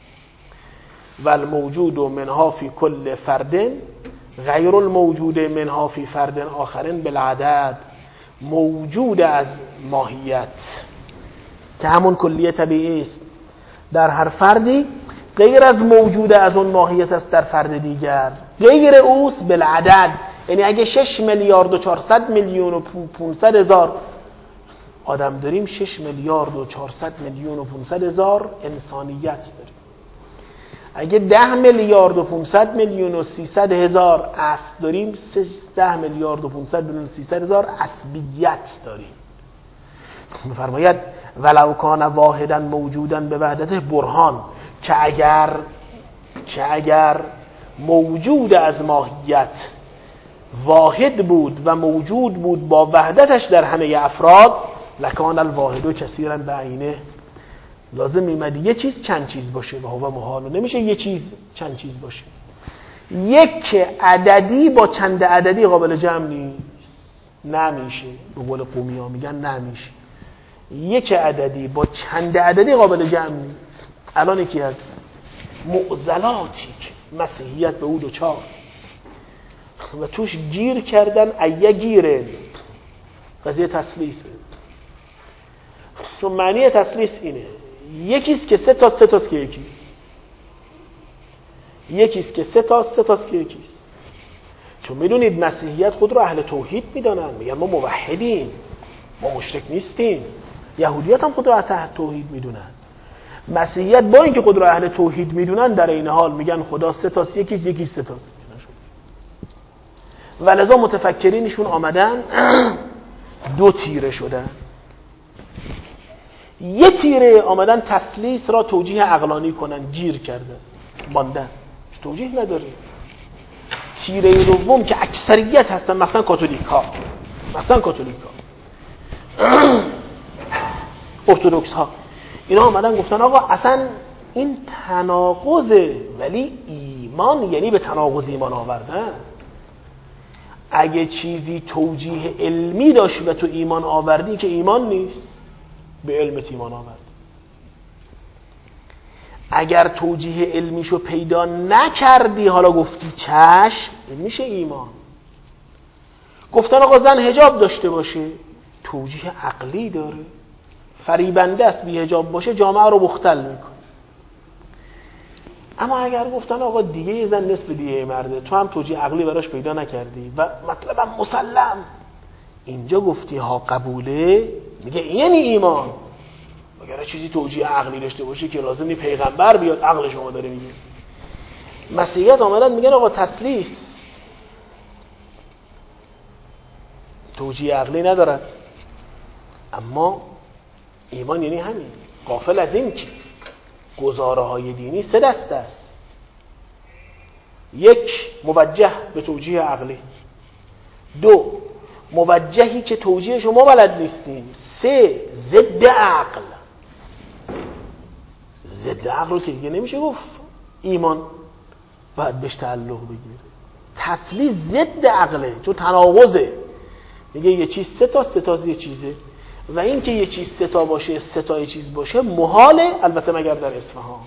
و الموجود منها فی کل فرد غیر الموجود منها فی فرد آخرین بالعدد، موجود از ماهیت که همون کلیه طبیعی است در هر فردی غیر از موجود از اون ماهیت است در فرد دیگر، غیر اوست بالعدد. یعنی اگه 6 میلیارد و 400 میلیون و 500 هزار آدم داریم، 6 میلیارد و 400 میلیون و 500 هزار انسانیت داریم. اگه 10 میلیارد و 500 میلیون و 300 هزار اسب داریم، 10 میلیارد و 500 میلیون و 300 هزار اسبیت داریم. می‌فرماید ولو کان واحدا موجودا به وحدته برهان، که اگر موجود از ماهیت واحد بود و موجود بود با وحدتش در همه افراد، لکان الواحد کثیرا بعینه، لازم میمد یه چیز چند چیز باشه و هو محال، نمیشه یه چیز چند چیز باشه. یک عددی با چند عددی قابل جمع نیست، نمیشه. به قول قومی ها میگن نمیشه. یک عددی با چند عددی قابل جمع نیست. الان یکی از معضلاتی که مسیحیت به او دوچار و توش گیر کردن ایه گیره قضیه تثلیثه. چون معنی تثلیث اینه یکیست که سه تاست که یکیست، یکیست که سه تاست که یکیست. چون میدونید مسیحیت خود رو اهل توحید میدانن، میگن ما موحدیم، ما مشرک نیستیم. یهودیت هم خود رو اهل توحید میدونن. مسیحیت با اینکه خود رو اهل توحید میدونن در این حال میگن خدا سه تاست، یکیست سه تاست. ولذا متفکرینشون آمدن دو تیره شدن. یه تیره آمدن تثلیث را توجیه عقلانی کنن، گیر کردن، ماندن، توجیه نداره. تیره دوم که اکثریت هستن، مثلا کاتولیکا، ارتدوکس ها، اینا آمدن گفتن آقا اصلا این تناقضه، ولی ایمان یعنی به تناقض ایمان آوردن. اگه چیزی توجیه علمی داشت و تو ایمان آوردی که ایمان نیست، به علمت ایمان آورد. اگر توجیه علمیشو پیدا نکردی حالا گفتی چشم، این میشه ایمان. گفتن آقا زن حجاب داشته باشه، توجیه عقلی داره، فریبنده است، بی حجاب باشه جامعه رو مختل میکنه. اما اگر گفتن آقا دیگه زن نصف دیگه مرده، تو هم توجیه عقلی براش پیدا نکردی و مطلبم مسلم، اینجا گفتی ها قبوله، میگه یعنی ایمان. اگر چیزی توجیه عقلی داشته باشه که لازم نی پیغمبر بیاد، عقل شما داره میگه. مسیحیت آمدن میگن آقا تثلیث توجیه عقلی ندارد، اما ایمان یعنی همین. غافل از این که گزاره های دینی سه دسته است: یک، موجه به توجیه عقلی; دو، موجهی که توجیه شما بلد نیستیم; سه، ضد عقل. ضد عقل رو که دیگه نمیشه گفت ایمان باید بهش تعلق بگیره. تثلیث ضد عقله، چون تناقضه. میگه یه چیز سه تا یه چیزه، و این که یه چیز سه تا باشه، سه تا یه چیز باشه محاله، البته مگر در اصفهان.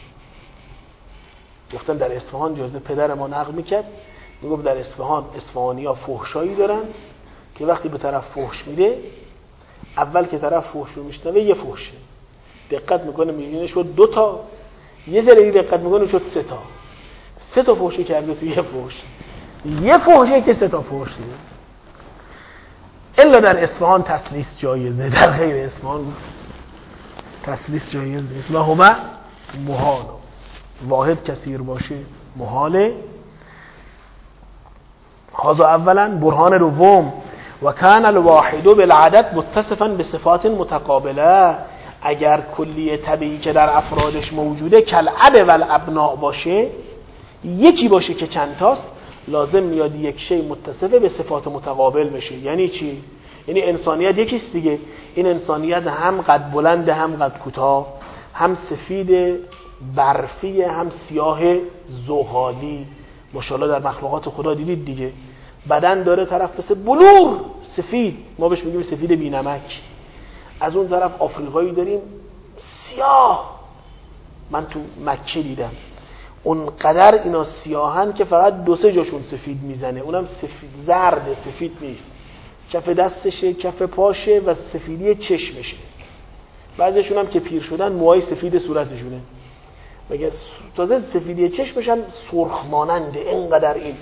گفتن در اصفهان، جازه پدر ما نقل میکرد، میگفت در اصفهان اصفهانی‌ها فحشایی دارن که وقتی به طرف فحش میده، اول که طرف فحش رو میشنوه یه فحشه، دقت میکنه میبینه شد 2 تا، یه ذره دقت میکنه شد 3 تا، 3 تا فحشه کرده تو یه فحش، یه فحشه که 3 تا فحش دیده. الا در اصفهان تثلیث جایزه، در غیر اصفهان تثلیث جایز نیست. و همه محال، واحد کثیر باشه محاله. هذا اولا. برهان دوم: و کان الواحد بالعدد متصفا بصفات متقابله. اگر کلیه طبیعی که در افرادش موجوده کالاب و الابناء باشه، یکی باشه که چند تاست، لازم میاد یک شی متصفه به صفات متقابل بشه. یعنی چی؟ یعنی انسانیت یکیست دیگه. این انسانیت هم قد بلند، هم قد کوتاه، هم سفید برفی، هم سیاه زغالی. ماشاءالله در مخلوقات خدا دیدید دیگه، بدن داره طرف مثل بلور سفید، ما بهش میگیم سفید بینمک. از اون طرف آفریقایی داریم سیاه. من تو مکه دیدم اونقدر اینا سیاهن که فقط 2-3 جاشون سفید میزنه، اونم سفید زرد، سفید نیست، کف دستشه، کف پاشه و سفیدی چشمشه. بعضیشون هم که پیر شدن موهای سفید صورتشونه، مگه تازه سفیدی چشمشن سرخ ماننده. اینقدر این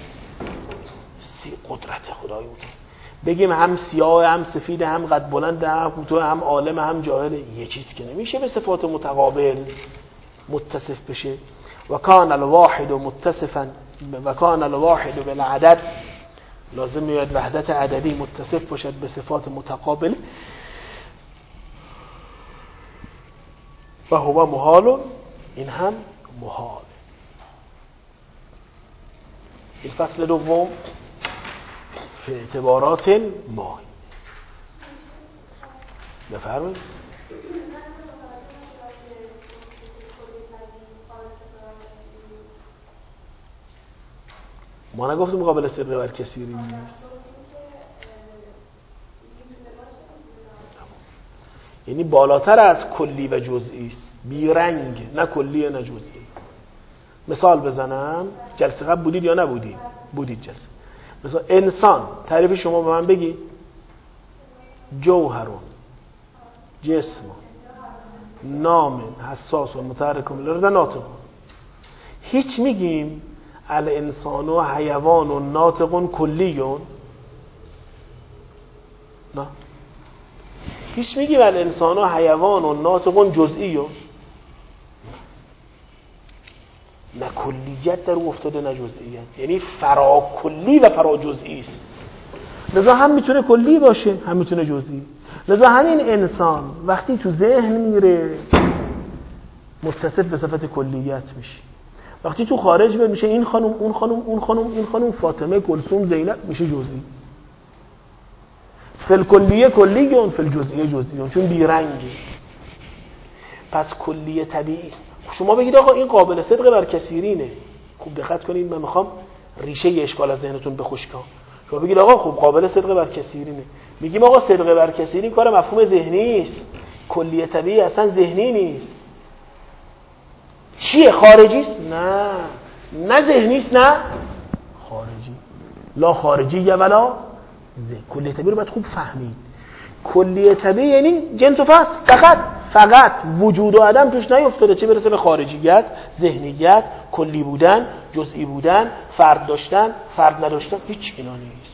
قدرت خدایی بود. بگیم هم سیاه، هم سفید، هم قد بلند، هم کوتاه، هم عالم، هم جاهل، یه چیز که نمیشه به صفات متقابل متصف بشه. و کان الواحد متصفا، و کان الواحد بالعدد، لازم میاد وحدت عددی متصف باشد به صفات متقابل. و هو محال، این هم محال. این فصل دوم فی اعتبارات ما. بفرمایید. ما نگفتیم قابل صدق بر کثیری نیست. یعنی بالاتر از کلی و جزئی است، بیرنگ، نه کلی نه جزئی. مثال بزنم، جلسه قبل بودید یا نبودید؟ بودید جلسه. مثلا انسان، تعریف شما به من بگی. جوهرون، جسم، نام، حساس و متحرک لرد ناطق. هیچ میگیم الانسان و حیوان و ناطقون کلیون؟ نه. هیچ میگیم الانسان و حیوان و ناطقون جزئیون؟ نه کلیت در او افتاده نه جزئیت، یعنی فرا کلی و فرا جزئی است. لذا هم میتونه کلی باشه هم میتونه جزئی. لذا همین انسان وقتی تو ذهن میره متصف به صفت کلیت میشه، وقتی تو خارج میشه این خانم اون خانم اون خانم این خانم فاطمه کلثوم زینب میشه جزئی. فل کلیه کلیون فل جزئیه جزئیون، چون بیرنگی. پس کلیه طبیعی. شما بگید آقا این قابل صدق بر کثیرینه، خوب دقت کنید، من میخوام ریشه اشکال از ذهنتون بخشکم. شما بگید آقا خب قابل صدق بر کثیرینه، میگیم آقا صدق بر کثیرین کار مفهوم ذهنی است، کلیه طبیعی اصلا ذهنی نیست. چیه؟ خارجی است؟ نه ذهنی است، نه خارجی. لا خارجی ولا ذهن. کلیه طبیعی رو باید خوب فهمید. کلیه طبیعی یعنی جنس و فصل، فقط وجود و عدم توش نیفتاده، چه برسه به خارجیت، ذهنیت، کلی بودن، جزئی بودن، فرد داشتن، فرد نداشتن، هیچ اینا نیست.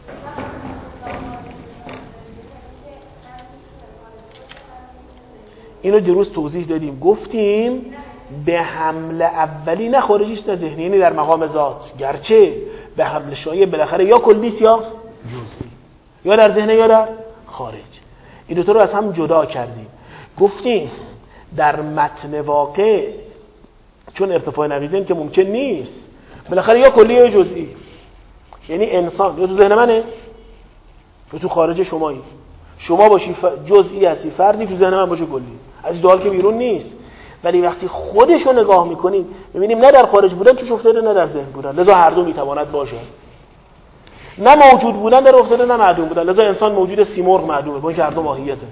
اینو دیروز توضیح دادیم، گفتیم به حمل اولی نه خارجیش نه ذهنی، یعنی در مقام ذات، گرچه به حمل شایع بالاخره یا کلیست یا جزئی، یا در ذهن یا در خارج. این دوتا رو از هم جدا کردیم. گفتیم در متن واقع چون ارتفاع نقیضین که ممکن نیست، بالاخره یا کلی یا جزئی. یعنی انسان یا تو ذهن منه یا تو خارج شمایی، شما باشی جزئی هستی، فردی، تو ذهن من باشه کلی، از دوال که بیرون نیست. ولی وقتی خودشو نگاه میکنیم میبینیم نه در خارج بودن توش افتاده نه در ذهن بودن، لذا هر دو میتواند باشه. نه موجود بودن در افتاده نه معدوم بودن، لذا انسان موجود، سیمرغ معدومه، با اینکه هر دو ماهیته.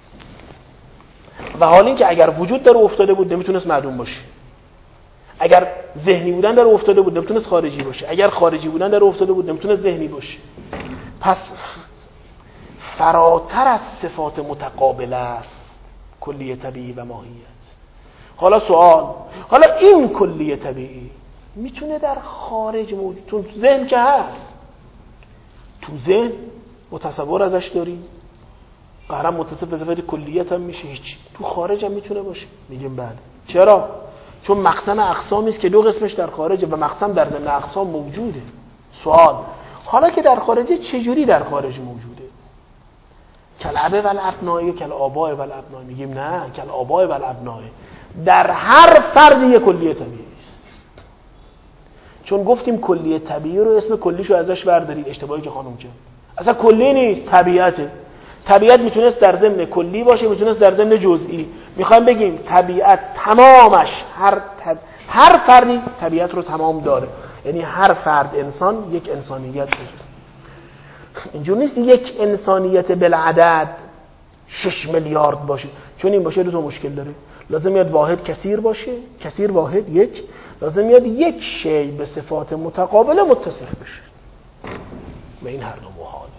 و حال این که اگر وجود در افتاده بود نمیتونست معدوم باشه، اگر ذهنی بودن در افتاده بود نمیتونست خارجی باشه، اگر خارجی بودن در افتاده بود نمیتونست ذهنی باشه. پس فراتر از صفات متقابل است کلیه طبیعی و ماهیت. حالا سوال، حالا این کلیه طبیعی میتونه در خارج موجود، تو ذهن که هست، تو ذهن متصور ازش داریم، قهرم متصف به صفت کلیت هم میشه، هیچ. تو خارج هم میتونه باشه، میگیم بله. چرا؟ چون مقسم اقسامی است که دو قسمش در خارجه و مقسم در ضمن اقسام موجوده. سوال، حالا که در خارجه چجوری در خارج موجوده؟ کالابه و الابنای کالآباء و الابنای. میگیم نه، کالآباء و الابنای در هر فردی یک کلیه طبیعی است. چون گفتیم کلیه طبیعی رو اسم کلیشو ازش بردارید، اشتباهی که خانم کرد، اصلا کلی نیست، طبیعته. طبیعت میتونست در ضمن کلی باشه، میتونست در ضمن جزئی. میخوایم بگیم طبیعت تمامش، هر فردی طبیعت رو تمام داره، یعنی هر فرد انسان یک انسانیت داره. اینجور نیست یک انسانیت بالعدد 6 میلیارد باشه، چون این باشه دو تا مشکل داره. لازم میاد واحد کثیر باشه، کثیر واحد یک، لازم میاد یک شی به صفات متقابله متصف بشه و این هر دو محاله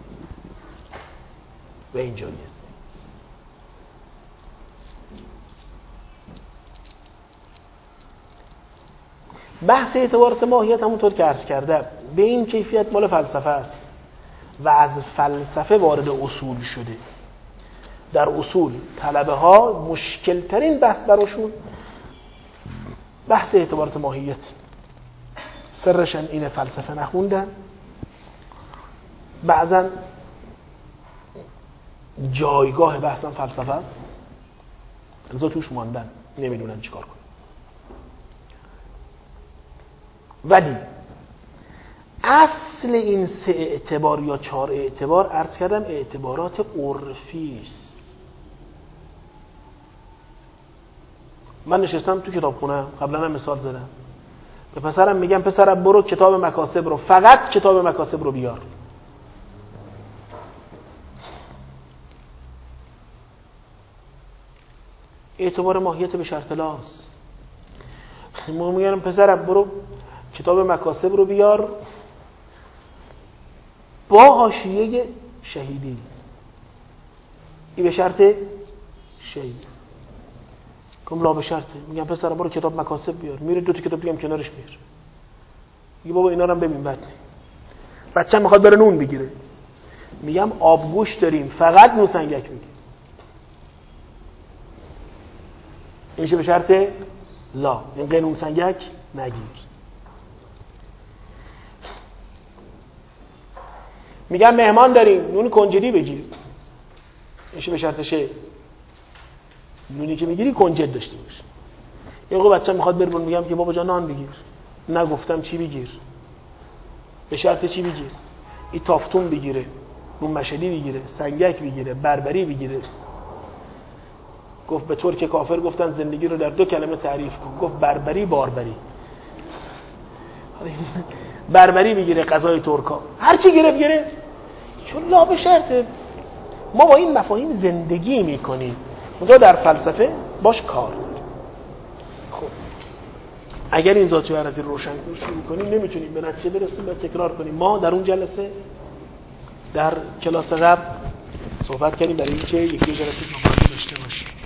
و این جایز نیست. بحث اعتبارات ماهیت همونطور که عرض کردم به این کیفیت مال فلسفه است و از فلسفه وارد اصول شده. در اصول طلبه ها مشکل ترین بحث براشون بحث اعتبارات ماهیت، سرشن اینه فلسفه نخوندن، بعضا جایگاه بحثم فلسفه است، لذا توش ماندن، نمیدونن چیکار کنن. ولی اصل این 3 اعتبار یا 4 اعتبار عرض کردم اعتبارات عرفی است. من نشستم تو کتابخونه، قبلا هم مثال زدم، به پسرم میگم پسرم برو کتاب مکاسب رو، فقط کتاب مکاسب رو بیار. اعتبار ماهیت به شرط لاس. ما میگم پسرم برو کتاب مکاسب رو بیار با حاشیه شهیدی، این به شرط شهید. کم لا به شرطه. میگم پسرم برو کتاب مکاسب بیار، میره 2 تا کتاب دیگه هم کنارش میاره. میگه بابا اینا رو هم ببین. بچه‌م میخواد بره نون بگیره، میگم آبگوش داریم فقط نوسنگک میگه. این میشه به شرط لا، این قانون سنگک نگیر. میگم مهمان داریم نون کنجدی بگیر، میشه به شرط شه. نونی که میگیری کنجد داشته باشه. یه بچه میخواد بره نون، میگم که بابا جان نان بگیر، نگفتم چی بگیر، به شرط چی بگیر. این تافتون بگیره، نون مشهدی بگیره، سنگک بگیره، بربری بگیره. گفت به ترک کافر گفتن زندگی رو در 2 کلمه تعریف کن. گفت بربری باربری. بربری بگیره، غذای ترکا، هر چی گرفت. چون لا به شرطه. ما با این مفاهیم زندگی میکنیم، اونجا در فلسفه باش کار داریم. خب اگر این ذاتی عرضی روشن شروع کنیم نمیتونیم به نتیجه برسیم، باید تکرار کنیم. ما در اون جلسه در کلاس قبل صحبت کردیم برای اینکه 1-2 جلسه دوباره داشته باشیم.